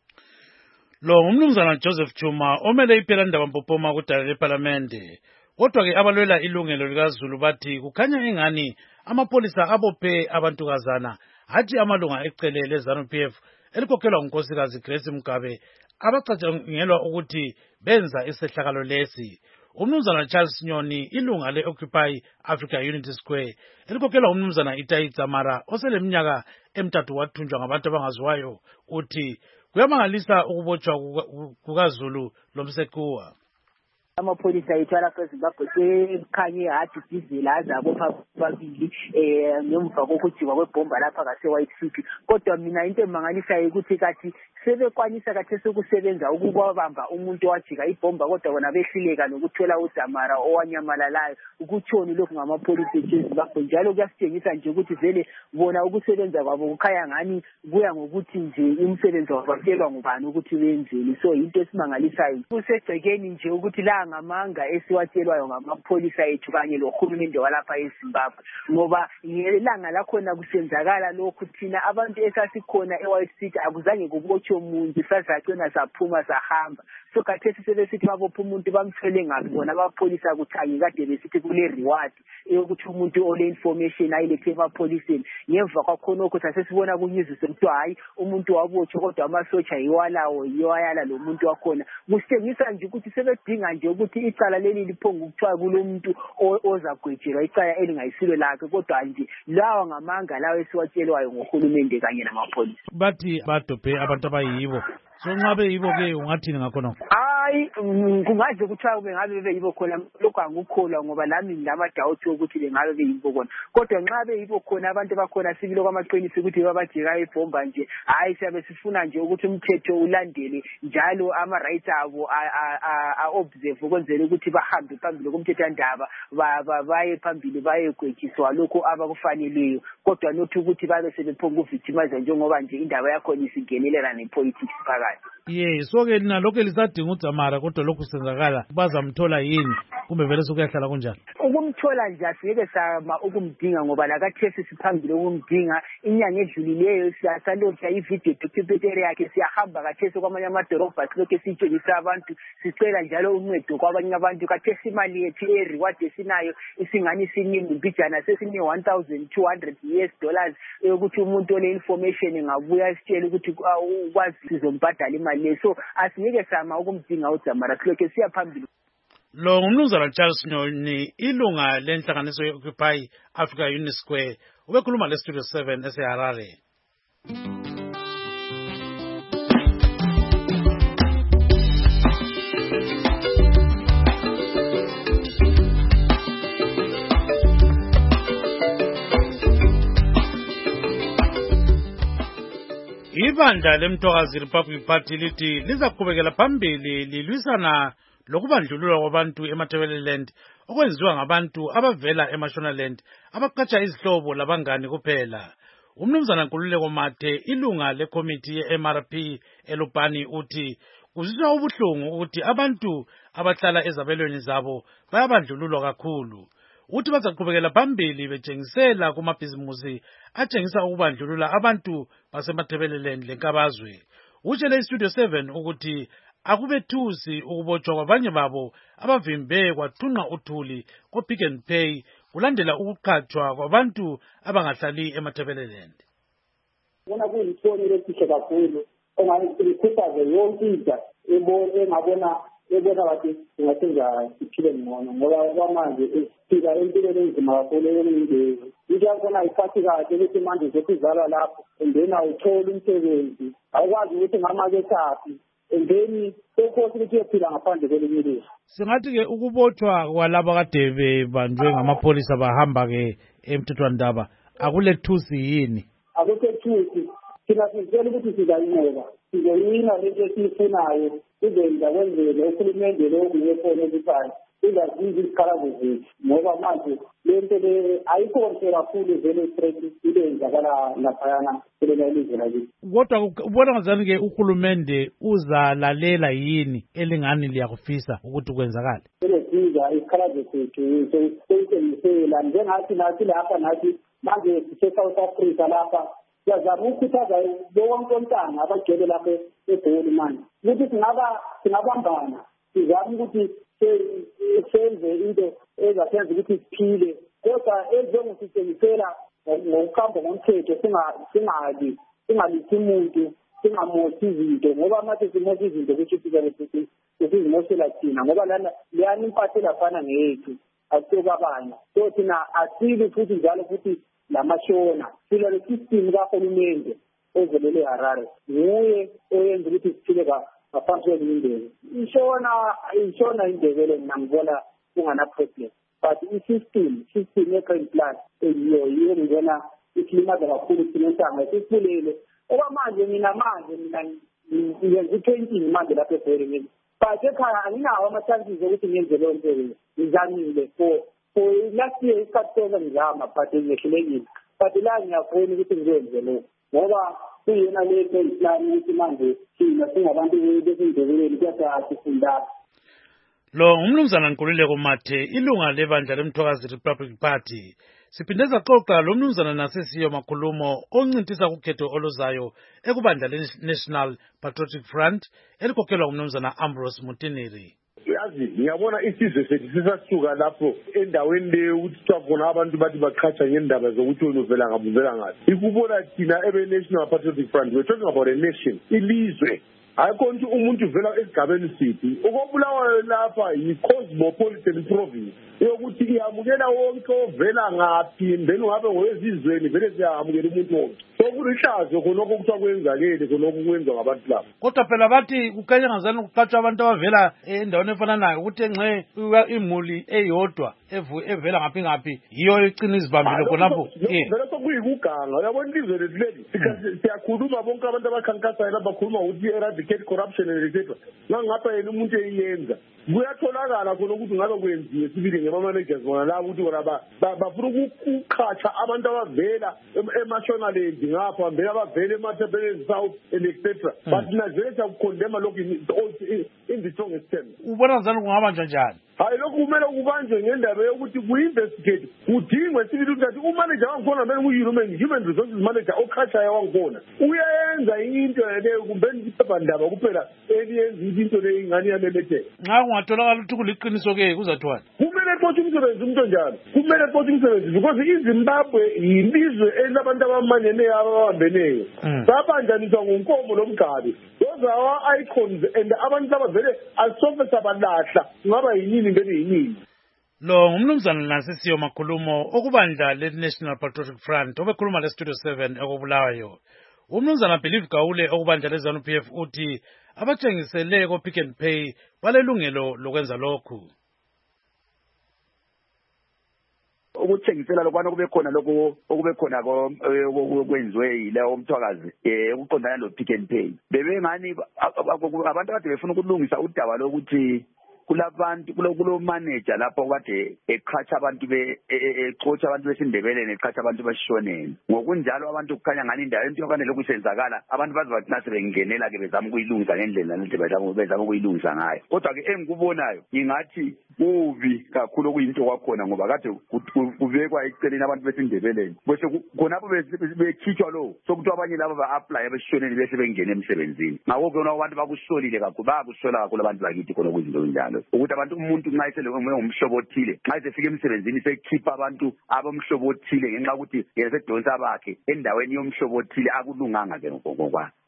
Lo ngumnumzana Joseph Chuma omele iPhelandaba Mpopoma kudala leParlamente. Kodwa-ke abalwela ilungelo likaZulu bathi kukhanya engani amapolisa abophe abantukazana hathi amalunga ecele leZANU-PF elikhokhelwa ngunkosikazi Grace Mugabe abacatshangelwa ukuthi benza isehlakalo lesi. Umnumzana Charles Nyoni ilunga le-Occupy Africa Unity Square elikhokhelwa umnumzana Itai Dzamara oseleminyaka emtathu wathunjwa ngabantu abangaziwayo uthi kuyamangalisa ukubotshwa kukaZulu lomsekuwa. Amapholisa ethu alapha eZimbabwe sekhanye hadi dizela azabopha babili ngemva kokujikwa kwebhomba lapha ngase-White City. Kodwa mina into emangalisayo ukuthi kathi sebekwanisa kathi sokusebenza ukubamba umuntu owajika ibhomba kodwa bona behluleka nokuthola uDamara owanyamalalayo. Ukutshoni lokhu ngamapholisa ethu eZimbabwe njalo kuyasitshengisa nje ukuthi vele bona ukusebenza kwabo kukhaya ngani kuya ngokuthi nje umsebenzi wabo batshelwa ngubani ukuthi benzeni. So into esimangalisayo kusegcekeni nje ukuthi la ngamanga esiwatshelwayo ngamapholisa ethu kanye lohulumende walapha eZimbabwe ngoba ngelanga lakhona kusenzakala lokhu thina abantu esasikhona eWhite City akuzange kubotshwe umuntu sazagcina saphuma sahamba. So khathesi sebesithi babopha umuntu bamthwele ngaphi bona abapholisa kuthangi kade besithi kule reward eyokuthi umuntu ole information ayilethe emapholiseni. Ngemva kwakhonokho sasesibona kunyuzise kuthiwa hayi umuntu wabotshwa kodwa amasotsha yiwalawo yiwayala lo muntu wakhona. Kusitshengisa nje ukuthi sebedinga nje ukuthi icala leli liphonga ukuthiwa kulomuntu ozagwetshelwa icala elingayisilo lakhe kodwa nje lawa ngamanga lawo esiwatshelwayo ngohulumende kanye namapholisa. Bathi badobhe abantu abayibo. So nxa beyibo-ke ungathini ngakhona? Hayi kungaze kuthiwa bengabe beyibo khona lokhu angukholwa ngoba lami nginama-doubt ukuthi bengabe beyibo khona. Kodwa nxa beyibo khona abantu bakhona sibilo kwamaqiniso ukuthi babajika ibhomba nje hayi siyabe sifuna nje ukuthi umthetho ulandele njalo ama-rights abo a-observe ukwenzela ukuthi bahambe phambili komthethwandaba baye phambili bayegwetshiswa lokhu abakufaneleyo kodwa nothi ukuthi babe sebephonga ukuvictimize njengoba nje indaba yakhona isingenelela nepolitics phakathi. So-ke lina lokhu lisadinga uDzamara kodwa lokhu senzakala bazamthola yini kumbe vele sokuyahlala kunjani? Ukumthola nje asingeke sama ukumdinga ngoba lakathesi siphambili ukumdinga. Inyanga edlulileyo siyasalokha ivideo documentary yakhe siyahamba kathesi kwamanye amadorobha silokhu sitshengisa abantu sicela njalo uncedo kwabanye abantu. Kathesi imali yethu reward esinayo isingani siningi mbijana sesine $1,200 yokuthi umuntu ole information engabuya sitshele ukuthi ukwazi sizombhadala imali leyo. So asingeke sama ukumdinga uDzamara silokhu siyaphambili. Lo ngumnumzana Charles Nyoni ilunga lenhlanganiso ye-Occupy Africa Unity Square ubekhuluma le-Studio 7 eseHarare. Ibandla leMthokazi Republic Party lithi lizaqhubekela phambili lilwisana lokubandlululwa kwabantu eMatabeleland okwenziwa ngabantu abavela eMashonaland abaqhatsha izihlobo labangani kuphela. Umnumzana Nkululeko Mathe ilunga lekomiti ye-MRP eLupani uthi kuzwisa ubuhlungu ukuthi abantu abahlala ezabelweni zabo bayabandlululwa kakhulu. Uthi bazaqhubekela phambili betshengisela kumabhizimusi atshengisa ukubandlulula abantu baseMatabeleland lenkabazwe. Utshele iStudio 7 ukuthi akubethusi ukubotshwa kwabanye babo abavimbe kwathunqa uthuli ko-Pick n Pay kulandela ukuqhatshwa kwabantu abangahlali eMatabeleland. Bona kuyithono lesihle kakhulu ongayikhuthaze yonke intsha engabona bathi singasenza siphile ngcono ngoba kwamanje siphila empilweni enzima kakhulu eyomindeni. Into yakhona ayiphathi kahle ukuthi manje zokuzalwa lapho endeni awutholi umsebenzi awukwazi ukuthi ngamakethaphi endeni sekhosi ukuthi uyophila ngaphandle kwelinye ilizwe. Singathi-ke ukubotshwa kwalaba kade bebanjwe ngamapholisa bahamba-ke emthethwandaba akulethusi yini? Akusethusi, thina sizitshela ukuthi sizayinqoba, sizoyina lento esiyifunayo, sizenza kwenzele uhulumende lo kungekhona okuthani sizazizwa izikhalazo zethu ngoba manje lento le ayikho nhle kakhulu vele straight ilenzakala laphayana kulela ilizwe lakithi. Kodwa ubona ngazani-ke uhulumende uzalalela yini elingani liyakufisa ukuthi kwenzakale? Siza isikhalazo zethu seyithengisela njengathi nathi lapha nathi manje sise-South Africa lapha siyazama ukukhuthaza bonke ontanga abagcwele lapha eGoli manje ukuthi singabambana sizame ukuthi senze into ezasenza ukuthi siphile kodwa ezongisithengisela ngokuhamba ngomthetho singalithi umuntu singamoshi izinto ngoba manje simosha izinto kusho ukuthi sizimoshela thina ngoba leyani impatho elafana ngeyethu asiyokabanye so thina asili futhi njalo futhi lamashona sila le system kahulumende ovelele eHarare nguye oyenza ukuthi siphile ngaphansi kwemindeni. Ishona indebele mina ngibona kungana problem but i-system ye-Green Plus yiyo ngibona isilimaza kakhulu thina ntanga sisibulele oba manje mina ngiyenza i-painting manje lapha eBheri but ekhaya anginawo ama-chances ukuthi ngenze leyo nto ngizamile for last year isikhathi sonke ngizama but ngehlulekile but la ngiyafuna ukuthi ngiyenze lokho ngoba kuyena letho iplani ukuthi manje thina singabantu besindebeleni kuyadala sifunda. Lo umnumzana Nkululeko Mathe ilunga lebandla leMthwakazi Republic Party siphinde saxoxa lo mnumzana nasesiyo makhulumo oncintisa kukhetho oluzayo ekubandla le-National Patriotic Front elikhokhelwa ngumnumzana Ambrose Mutineri. Yazi ngiyabona isizwe sethu sisasuka lapho endaweni leyo ukuthi kuthiwa abantu bathi baqhatsha ngendaba zokuthi wena uvela ngaphi ikubona thina ebe-National Patriotic Front we're talking about a nation ilizwe ayikho nje umuntu uvela esigabeni sithi okobulawayo lapha yi-cosmopolitan province yokuthi iyamukela wonke ovela ngaphi then ungabe ngowezizweni vele siyamukela umuntu wonke sokurihlazo khonokho kuthiwa kwenzakele khonokho kwenziwa ngabantu labo. Kodwa phela bathi kukhanya ngazani kuqatshwa abantu abavela endaweni efananayo ukuthi enxe imuli eyodwa evela ngaphi yiyo icina izibambile khonapho. Vele sokuyikuganga uyabona ilizwe lethu leli siyakhuluma bonke abantu abakhankasayo lapha bakhuluma ukuthi eradicate corruption etc. Ngapha yena umuntu eyenza kuyatholakala khona ukuthi ngabe kwenziwe sibili ngema-managers bona la ukuthi bona bafuna ukuqhatsha abantu abavela ema-Shonaland ngapha mbele abavela emathebeleni south and etc. But thina vele siyakukhondema lokhu in the strongest terms. Ubona ngazani kungaba njani? Hayi lokhu kumele kubanjwe ngendaba yokuthi ku-investigate kudingwe sibili ukuthi umanager wangikhona mele human resources manager oqhatshayo wangikhona uyayenza into leyo kumbeni iphephandaba kuphela eliyenza into leyo ingane yamemetheka. Nxa kungatholakala ukuthi kuliqiniso-ke kuzathiwani? Kumele phothe umsebenzi umuntu onjalo kumele phothe umsebenzi because iZimbabwe yilizwe elilabantu abamanyeneyo ababambeneyo sabanjaniswa ngonkomo lomgcabi those are our icons and abantu abavele asofe sabalahla kungaba yinini mbeni yinini. Lo ngumnumzana nasisiyo makhulumo okubandla le-National Patriotic Front obekhuluma le-Studio 7 ekubulawayo. Umnumzana Believe Gawule okubandla le-ZANU-PF uthi abatshengisele ko-Pick and Pay balelungelo lokwenza lokhu. Ukuthengisela lokwana kube khona lokho okube khona kwenziwe yileyo Mthwakazi ukuqondana lo Pick and Pay bebengani abantu abade befuna ukulungisa udaba lokuthi kulabantu kulo manager lapho kade eqhatsha abantu eqhotsha abantu besindebeleni eqhatsha abantu bashoneni ngokunjalo abantu kukhanya ngani indawo into yokane lokusenzakala abantu bazibathi nase bengenela ke bezama ukuyilungisa ngendlela nje bezama ukuyilungisa ngayo kodwa ke engikubonayo ngingathi kubi kakhulu okuyinto kwakhona ngoba kade kubekwa eceleni abantu besindebeleni bese khonapho bekhitshwa lo sokuthi abanye labo ba-apply abeshoneni bese bengena emsebenzini ngakho ke abantu bakusolile kakhulu bakusola kakhulu abantu bakithi khona kwizinto njalo ukuthi abantu umuntu nxa isele ngumhlobo othile nxa isefika emsebenzini sekhipha abantu abomhlobo othile ngenxa ukuthi yena sedonsa bakhe endaweni yomhlobo othile akulunganga ke ngokwa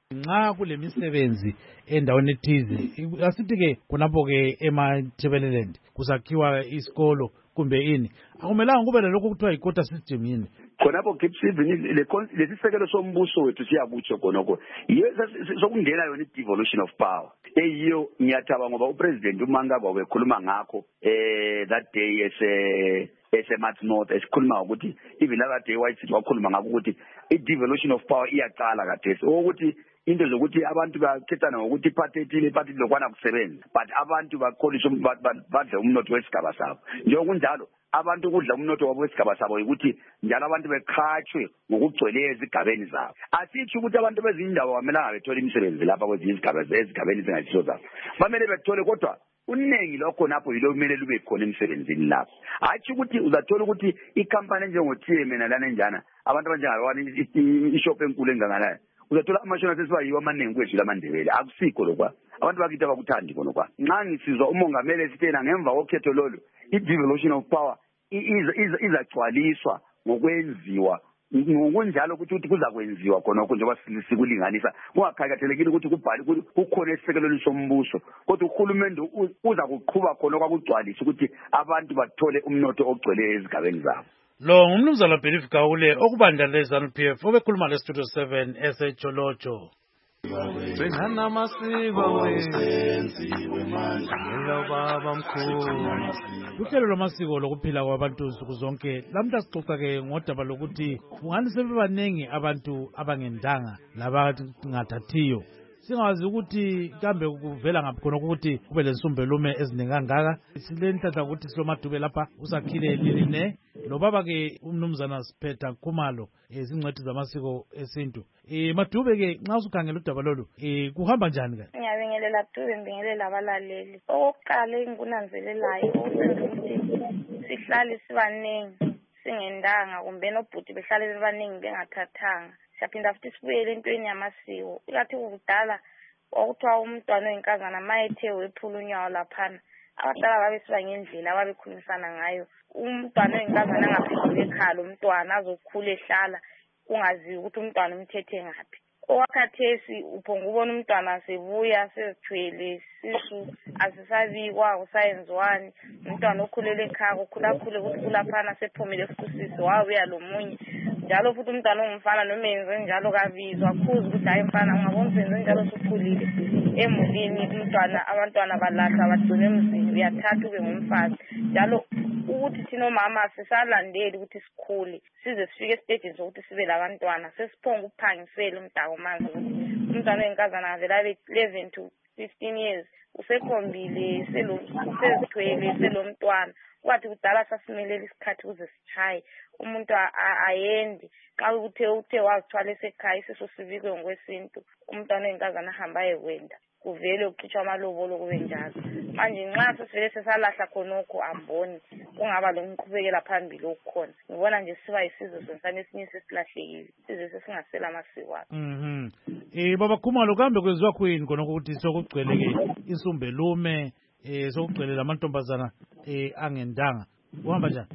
nxa kule misebenzi endaweni ethize asithi-ke khonapho-ke ema-Thebeleland kusakhiwa isikolo kumbe ini akumelanga kube lalokho kuthiwa yi-quota system yini khonapho lesisekelo sombuso wethu siyakutsho khonokho yiyo sokungena yona i-devolution of power eyiyo ngiyathaba ngoba upresident uMnangagwa wekhuluma ngakho that day ese-Mats North esikhuluma ukuthi even that day White City wakhuluma ngakho ukuthi i-devolution of power iyaqala kathesi ukuthi into zokuthi abantu bakhethana ngokuthi iphathi ethile lokwana kusebenza but abantu bakholisha badle umnotho wesigaba sabo njengokunjalo abantu kudla umnotho wabo wesigaba sabo ukuthi njalo abantu bekhatshwe ngokugcweleyo ezigabeni zabo asithi ukuthi abantu bezindawo bamelanga bethole imisebenzi lapha kwezinye ezigabeni zingasizo zabo bamele bethole kodwa uningi lokho napho yilo kumele lube khona emsebenzini lapho hathi ukuthi uzathola ukuthi ikhampani enjengo-TMN lana enjana abantu abanjengabani ishop enkulu engangalaya uzathola amashona sesiba yiwo amaningi kwethu lamandebele akusikho lokwa abantu bakithi abakuthandi konokwa nxa ngisizwa umongameli esithena ngemva kokhetho lolu i-devolution of power izagcwaliswa ngokwenziwa ngokunjalo ukuthi kuza kwenziwa khonokho njengoba sikulinganisa kungakhathalekile ukuthi kubhali kukhona esisekelweni sombuso kodwa uhulumende uza kuqhuba khona kwakugcwalisa ukuthi abantu bathole umnotho ogcweleyo ezigabeni zabo lo ngumnumzana Belief Gawule okubandla ZANU-PF obekhuluma leStudio 7 eseJolojo Bengana amasiko wenziwe manje baba mkhulu uhlelo lwamasiko lokuphila kwabantu nsuku zonke lamhla sixoxa-ke ngodaba lokuthi kungani sebebaningi abantu abangendanga labangathathiyo singazi ukuthi kambe kuvela ngaphi khona ukuthi kube lensumbelume eziningi kangaka silenhlanhla ukuthi silomadube lapha usakhile lini lobaba-ke umnumzana Siphetha Khumalo zingcwethi zamasiko esintu Madube-ke nxa usukhangela udaba lolu kuhamba njani kahle ngiyabingelela Dube ngibingelela abalaleli okokuqala engikunanzelelayo okusenza ukuthi sihlale sibaningi singendanga kumbe nobhuti behlale bebaningi bengathathanga siyaphinda futhi sibuyele entweni yamasiko ikathi kudala kwakuthiwa umntwana oyinkazana ma ethe wephula unyawo laphana abadala babesiba ngendlela ababekhulumisana ngayo umntwana oyinkazana angaphendula ekhala umntwana azokhula ehlala kungaziwa ukuthi umntwana umthethe ngaphi okwakhathesi uphonga ubona umntwana sebuya sezithwele sisu asisabikwa kusayenziwani umntwana okhulele ekhaya kukhulakhule ukuthi kulaphana sephumile futhi usisi wabuya lomunye njalo futhi umntwana ongumfana noma yenze njalo kabizwa akhuza ukuthi hayi mfana ungabona usenze njalo usukhulile emulini umntwana abantwana balahla bagcine emzini uyathatha ube ngumfazi njalo ukuthi thina omama sisalandeli ukuthi sikhule size sifike esitejini sokuthi sibe labantwana sesiphonga ukuphangisela umdako manje ukuthi umntwana oyinkazana avela abe 11 to 15 years usekhombile sezithwele selomntwana kwathi kudala sasimelela isikhathi ukuze sichaye umuntu ayendi xa uthe wazithwala esekhaya isisu sivikwe ngokwesintu umntwana oyinkazana ahamba ayekwenda kuvele ukukhitshwa amalobolo kube njalo manje nxa sesivele sesalahla khonokho amboni kungaba lomqhubekela phambili okukhona ngibona nje siba yisizwe sonsane esinye sesilahlekile sizwe sesingasela amasiko akho baba Khumalo kambe kwenziwa khuyini khonokho ukuthi sokugcwele-ke insumbelume sokugcwele lamantombazana angendanga kuhamba njani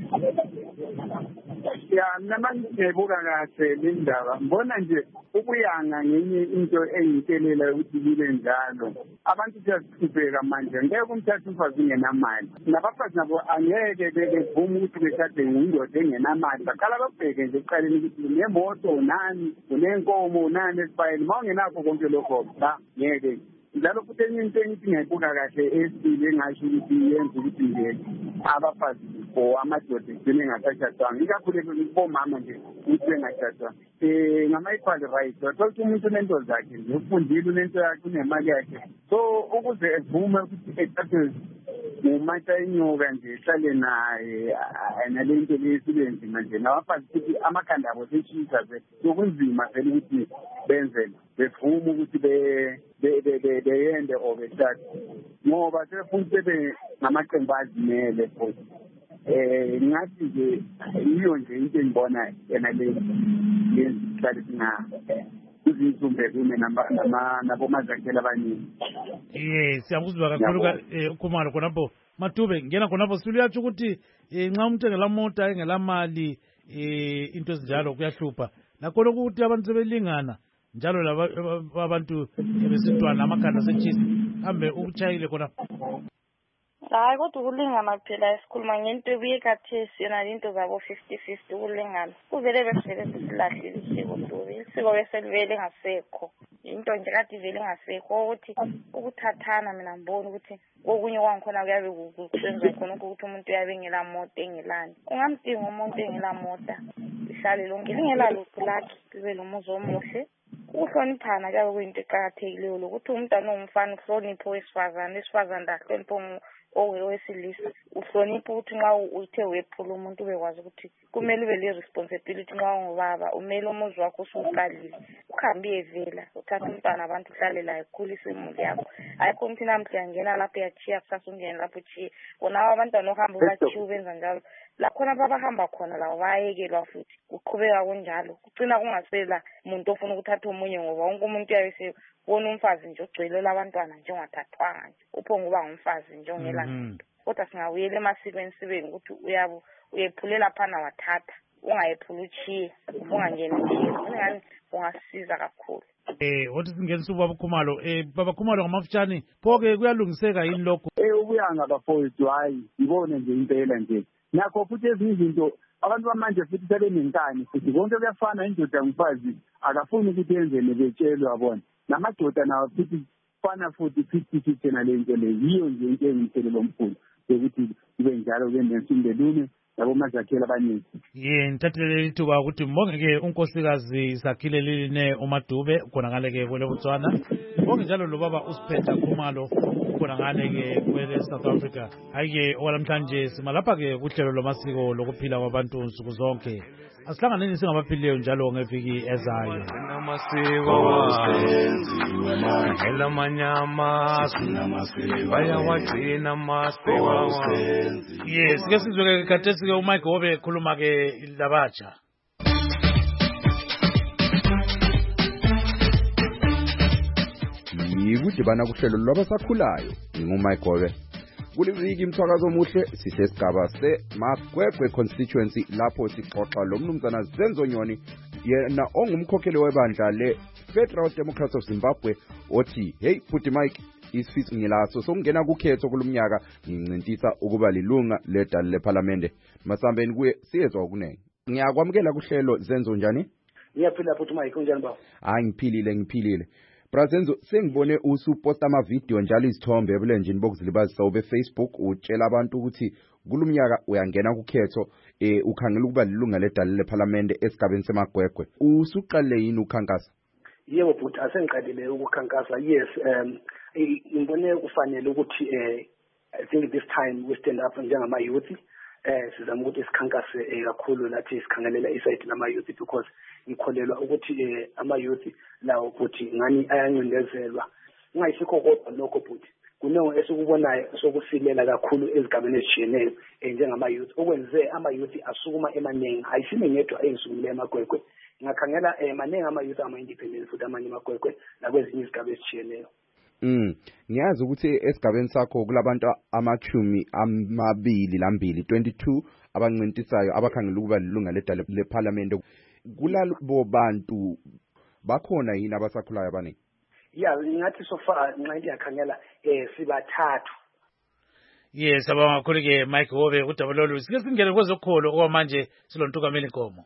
ya mina ngibuka kahle le ndaba ngibona nje ukuyanga ngenye into eyinselela ukuthi libe njalo abantu siyahlupheka manje ngeke umthatha umfazi ungenamali nabafazi nabo angeke bevuma ukuthi beshade yindoda engenamali baqala babheke nje ekuqaleni ukuthi unemoto unani unenkomo unani esifayeni ma ungenakho konke lokho ngeke njalo futhi enye into engithi ngiyayibuka kahle esile engasho ukuthi yenza ukuthi nje abafazi or amadoda egcine engasashadwanga ikakhulu bomama nje ukuthi bengashadwanga ngama-equal rights wathola ukuthi umuntu unento zakhe nje ufundile unento yakhe unemali yakhe so ukuze evume ukuthi ethathe ngumatha inyoka nje ehlale naye nale nto lesibe nzima nje nabafazi futhi amakhanda abo seshisa sokunzima vele ukuthi benzele bevume ukuthi beyende or beshade ngoba sebefuna sebe ngamaqembu azimele futhi ngathi nje yiyo nje into engibona yena lezihlale kuzinsumbelume nabomazakhela abaningi siyakuzwa kakhulu Khumalo khonapho Madube ngena khonapho siluyatsho ukuthi nxa umuntu engelamota engelamali into ezinjalo kuyahlupha nakhona ukuthi abantu sebelingana njalo laba abantu besintwana amakhanda setshisi hambe ukutshayile khona. Hayi kodwa ukulingana phela esikhuluma ngento ebuye khathesi yona into zabo 50-50 ukulingana. Kuvele besivele sisilahlile isiko Dube. Isiko beselivele ngasekho. Into nje kade ivele ngasekho ukuthi ukuthathana mina ngibona ukuthi kokunye kwangikhona kuyabe kukwenza khona ukuthi umuntu uyabe engela moto engelani. Ungamdinga umuntu engela moto. Ihlale lonke lingela lutho lakhe libe lomuzi omuhle. Uhloniphana kuyabe kuyinto eqakathekileyo lokuthi umntwana ongumfana uhloniphe owesifazane, esifazane ahloniphe owesilisa. Uhloniphe ukuthi nxa uthe wephula umuntu ubekwazi ukuthi kumele ube le-responsibility nxa ungubaba, umele umuzi wakho usuqalile. Ukhambe uyevela, uthathe umntwana abantu uhlale laye, ukhulise imuli yakho. Ayikho ukuthi namhla uyangena lapho uyachiya, kusasa ungene lapho uchiye. Bona abantwana ohamba ubachiya ubenza njalo. Lakhona babahamba khona lawo bayekelwa futhi. Kuqhubeka kunjalo. Kucina kungasela umuntu ofuna ukuthatha omunye ngoba wonke umuntu uyabe wona umfazi nje ugcilela abantwana nje ongathathwanga nje uphonga uba ngumfazi nje ongela nto. Kodwa singawuyela emasikweni sibeni ukuthi uyephulela phana wathatha ungayephula uchiye ungangeni uchiye ngani ungasiza kakhulu. Wathi singenisa ubaba Khumalo baba Khumalo ngamafutshane phoke kuyalungiseka yini lokho? Ubuyanga bafowethu hayi ngibone nje impela nje nakho futhi ezinye izinto abantu bamanje futhi sebenenkani futhi konke kuyafana indoda ngumfazi akafuni ukuthi yenzele betshelwa bona namadoda nawo futhi fana futhi 50-50 nalento le yiyo nje into engimthelelo omkhulu ukuthi kube njalo ngensimbelume yabo mazakhela abaningi. Ngithathelele ithuba ukuthi mbonge unkosikazi Zakhile Liline uMadube khona ngale kwele Botswana. Mbonge njalo lo baba uSiphetha Khumalo khona ngale kwele South Africa. Hayi olamhlanje simalapha kuhlelo lomasiko lokuphila kwabantu nsuku zonke. Asihlanganeni singabaphilileyo njalo ngeviki ezayo. Namasiko elamanyama bayawagcina amasiko. Yes, ke sizwe khathesi ke uMike Hobe ekhuluma ke labatsha. Yikudibana kuhlelo lwabasakhulayo nguMike Hobe. Kuliviki imthwakazo omuhle sisesigaba seMagwegwe constituency lapho sixoxa lo mnumzana Zenzo Nyoni yena ongumkhokheli webandla le-Federal Democrats of Zimbabwe othi hey futhi Mike isifisi ngilaso sokungena kukhetho kulumnyaka ngincintisa ukuba lilunga ledala leParliament. Masambeni kuye siyezwa okunenge. Ngiyakwamukela kuhlelo Zenzo njani? Ngiyaphila futhi Mike unjani baba? Hayi ngiphilile. Brazenzo sengibone usuposta ama video njalo izithombe ebulenjini bokuzilibazisa ube Facebook utshela abantu ukuthi kulumnyaka uyangena kukhetho ukhangela ukuba lilunga ledala leParliament esigabeni seMagwegwe. Usuqale yini ukhankasa? Yebo futhi asengiqalile ukukhankasa. Yes, ngibone kufanele ukuthi I think this time we stand up njengama youth sizama ukuthi sikhankase kakhulu nathi sikhangelela iside lama youth because ngikholelwa ukuthi ama youth lawo futhi ngani ayancindezelwa ungayisikho kodwa lokho futhi kunengo esikubonayo sokusilela kakhulu ezigabeni ezitshiyeneyo njengama youth okwenze ama youth asukuma emaningi ayisime ngedwa engisukule eMagwegwe ngakhangela maningi ama youth ama independent futhi amanye eMagwegwe nakwezinye izigaba ezitshiyeneyo. Ngiyazi ukuthi esigabeni sakho kulabantu amachumi amabili lambili 22 abancintisayo abakhangela ukuba lilunga ledala leParliament. Kulabo bantu bakhona yini abasakhulayo abaningi? Yeah, ngathi so far nxa ngiyakhangela sibathathu. Yes, abangakhulu ke Mike Hobe udabulolo sike singene kwezokholo okwamanje silontukamela inkomo.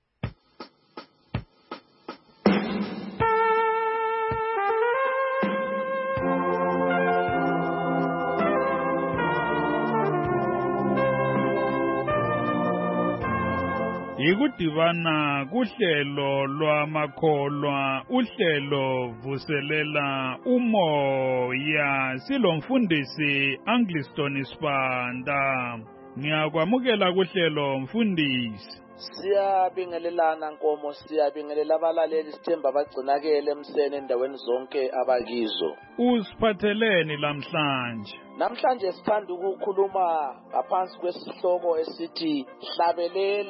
Yikudibana kuhlelo lwamakholwa uhlelo vuselela umoya silomfundisi Angliston Sibanda. Ngiyakwamukela kuhlelo mfundisi. Siyabingelelana Nkomo, siyabingelela abalaleli sithemba bagcinakele emsene endaweni zonke abakizo. Usiphatheleni lamhlanje? Namhlanje sithanda ukukhuluma ngaphansi kwesihloko esithi hlabelela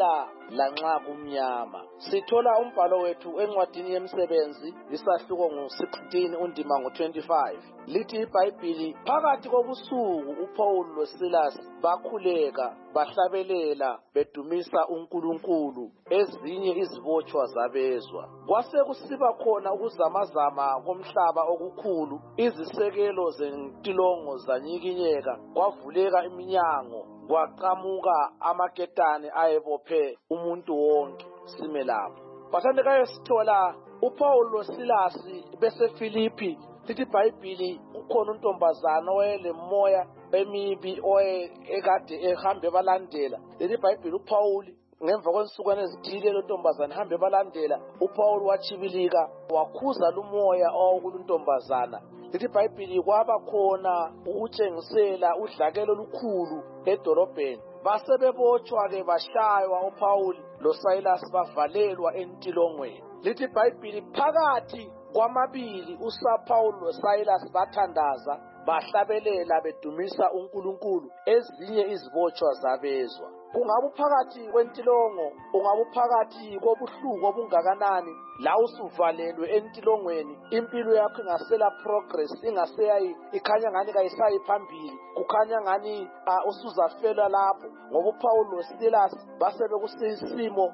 lanxa kumnyama. Sithola umbhalo wethu encwadini yemisebenzi isahluko ngo-16 undima ngo-25. Lithi iBhayibhili, phakathi kobusuku uPaul loSilas bakhuleka, bahlabelela, bedumisa uNkulunkulu, ezinye izibotshwa zabezwa. Kwase kusiba khona ukuzamazama komhlaba okukhulu, izisekelo zentilongo zanyikinyeka, kwavuleka iminyango, kwaqamuka amaketane ayebophe umuntu wonke. Sime lapho. Bathandekayo, sithola uPaul loSilas beseFilipi. Lithi iBhayibhili, ukhona untombazana owayelomoya emibi ekade ehambe balandela. Lithi iBhayibhili, uPaul ngemva kwensukwana ezithile lo ntombazana hambe balandela, uPaul wachibilika wakhuza lumoya okuluntombazana. Lithi iBhayibhili, kwaba khona ukutshengisela udlakelo olukhulu edolobheni. Basebebotshwa-ke bashaywa uPaul loSilas bavalelwa entilongweni. Lithi iBhayibhili, phakathi kwamabili uSaPaul loSilas bathandaza, bahlabelela, bedumisa uNkulunkulu, ezinye izibotshwa zabezwa. Ungabe uphakathi kwentilongo, ungabe uphakathi kobuhlungu obungakanani, la usuvalelwe entilongweni, impilo yakho ingasela progress, ingaseyayi, ikhanya ngani kayisayi phambili, kukhanya ngani usuzafela lapho, ngoba uPaul loSilas basebekusisimo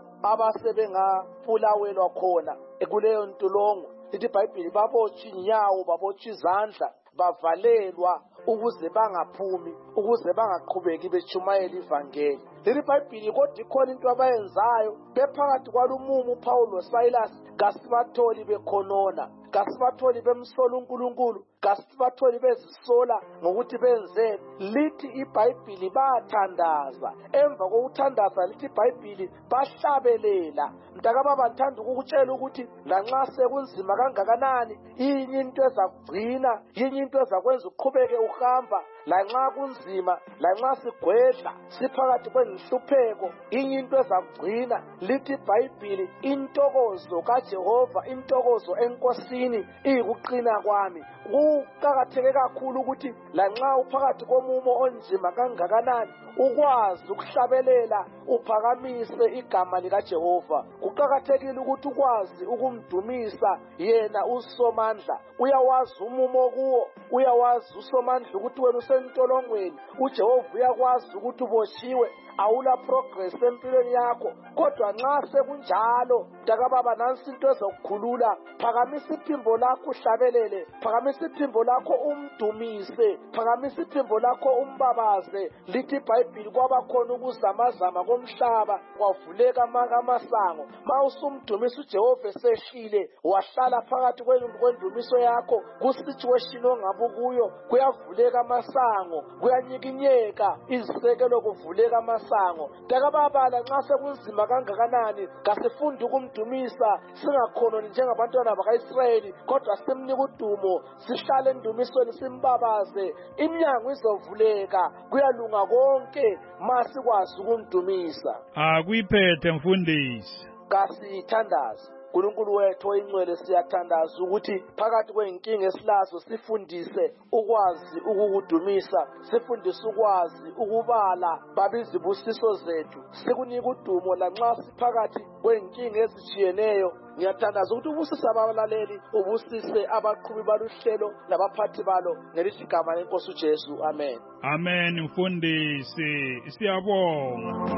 abasebengapulawelwa khona kuleyo ntilongo. Lithi iBhayibhili, babotshwa inyawo, babotshwa izandla, bavalelwa ukuze bangaphumi, ukuze bangaqhubeki bechumayela ivangeli. Lithi iBhayibhili, kodwa ikhona into abayenzayo bephakathi kwalumumo uPaul loSilas, kasibatholi bekhonona, kasibatholi bemsola uNkulunkulu, kasibatholi bezisola ngokuthi benzeni. Lithi iBhayibhili, bathandaza. Emva kokuthandaza, lithi iBhayibhili, bahlabelela. Mntakababa, ngithanda ukukutshela ukuthi lanxa sekunzima kangakanani, yinye into ezakugcina, yinye into ezakwenza uqhubeke uhamba, lanxa kunzima, lanxa sigwedla, siphakathi kwenhlupheko, yinye into ezakugcina. Lithi iBhayibhili, intokozo kaJehova, intokozo enkosini iyikuqina kwami. Kuqakatheke kakhulu ukuthi lanxa uphakathi komumo onzima kangakanani, ukwazi ukuhlabelela, uphakamise igama likaJehova. Kuqakathekile ukuthi ukwazi ukumdumisa yena uSomandla. Uyawazi umumo kuwo, uyawazi uSomandla ukuthi wena usentolongweni. uJehova uyakwazi ukuthi uboshiwe, awula progress empilweni yakho. Kodwa nxa sekunjalo, mntakababa, nansi into ezokukhulula. Phakamisa iphimbo lakho uhlabelele, phakamisa iphimbo lakho umdumise, phakamisa iphimbo lakho umbabaze. Lithi iBhayibhili, kwaba khona ukuzamazama komhlaba, kwavuleka amasango. Ma usumdumisa uJehova esehlile, wahlala phakathi kwendumiso yakho, ku-situation ongabe kuyo, kuyavuleka amasango, kuyanyikinyeka izisekelo, kuvuleka amasango. Mntakababa, lanxa sekunzima kangakanani, kasifunde ukumdumisa, singakhononi njengabantwana baka-Israyeli, kodwa simnike udumo, sihlale endumisweni, simbabaze. Iminyango izovuleka, kuyalunga konke ma sikwazi ukumdumisa. Akuyiphethe mfundisi. Kasithandaze. uNkulunkulu wethu oyingcwele, siyathandaza ukuthi phakathi kwenkinga esilazo sifundise ukwazi ukukudumisa, sifundise ukwazi ukubala babiza izibusiso zethu, sikunike udumo lanxa siphakathi kwenkinga ezitshiyeneyo. Ngiyathandaza ukuthi ubusise abalaleli, ubusise abaqhubi baluhlelo labaphathi balo, ngelithi igama leNkosi uJesu, amen. Amen mfundisi, siyabonga.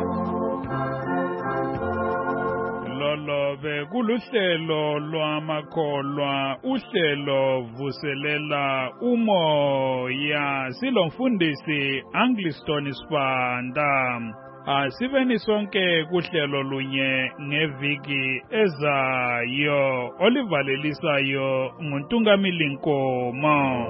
Lolo bekuluhlelo lwamakholwa, uhlelo vuselela umoya, silomfundisi Angliston Sibanda. Asibeni sonke kuhlelo lunye ngeviki ezayo, olivalelisayo nguNtungameli Nkomo.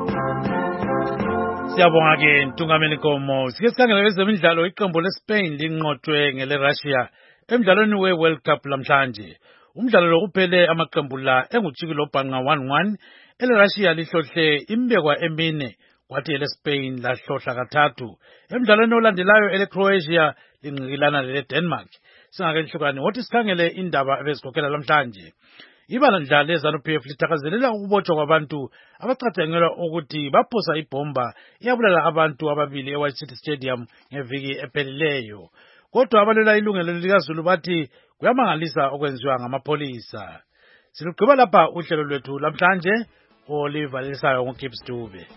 Siyabonga ke Ntungameli Nkomo. Sike sikhangele ezemidlalo. Iqembu leSpain linqotshwe ngeleRussia emidlalweni we-World Cup lamhlanje. Umdlalo lo kuphele amaqembu la engujikelo bhanqa 1-1. EleRussia lihlohle imbekwa emine, kwathi eleSpain lahlohla kathathu. Emidlalweni olandelayo eleCroatia linqikilana leleDenmark. Singakenhlukani wothi sikhangele indaba ebezikhokhela lamhlanje. Ibandla leZANU-PF lithakazelela ukubotshwa kwabantu abacatshangelwa ukuthi baphosa ibhomba iyabulala abantu ababili eWhite City Stadium ngeviki ephelileyo. kodwa abalela ilungelo likaZulu bathi kuyamangalisa okwenziwa ngamapholisa. Silugqiba lapha uhlelo lwethu lamhlanje olivalisayo nguKips Dube.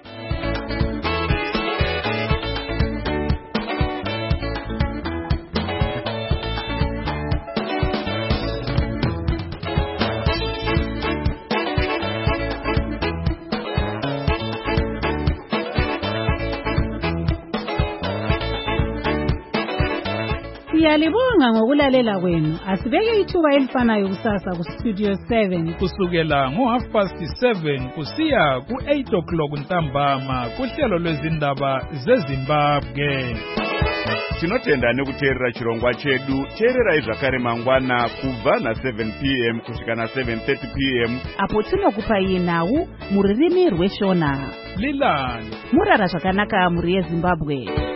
Siyalibonga ngokulalela kwenu. Asibeke ithuba elifanayo kusasa ku Studio 7 kusukela ngo7:30 kusiya ku8 o'clock ntambama kuhlelo lwezindaba zeZimbabwe. Tinotenda nekuteerera chirongwa chedu. Teererai zvakare mangwana kubva na7 p.m. kusvika na7:30 p.m. apo tinokupai nhau muririmi rweshona. Lilani murara zvakanaka muri yeZimbabwe.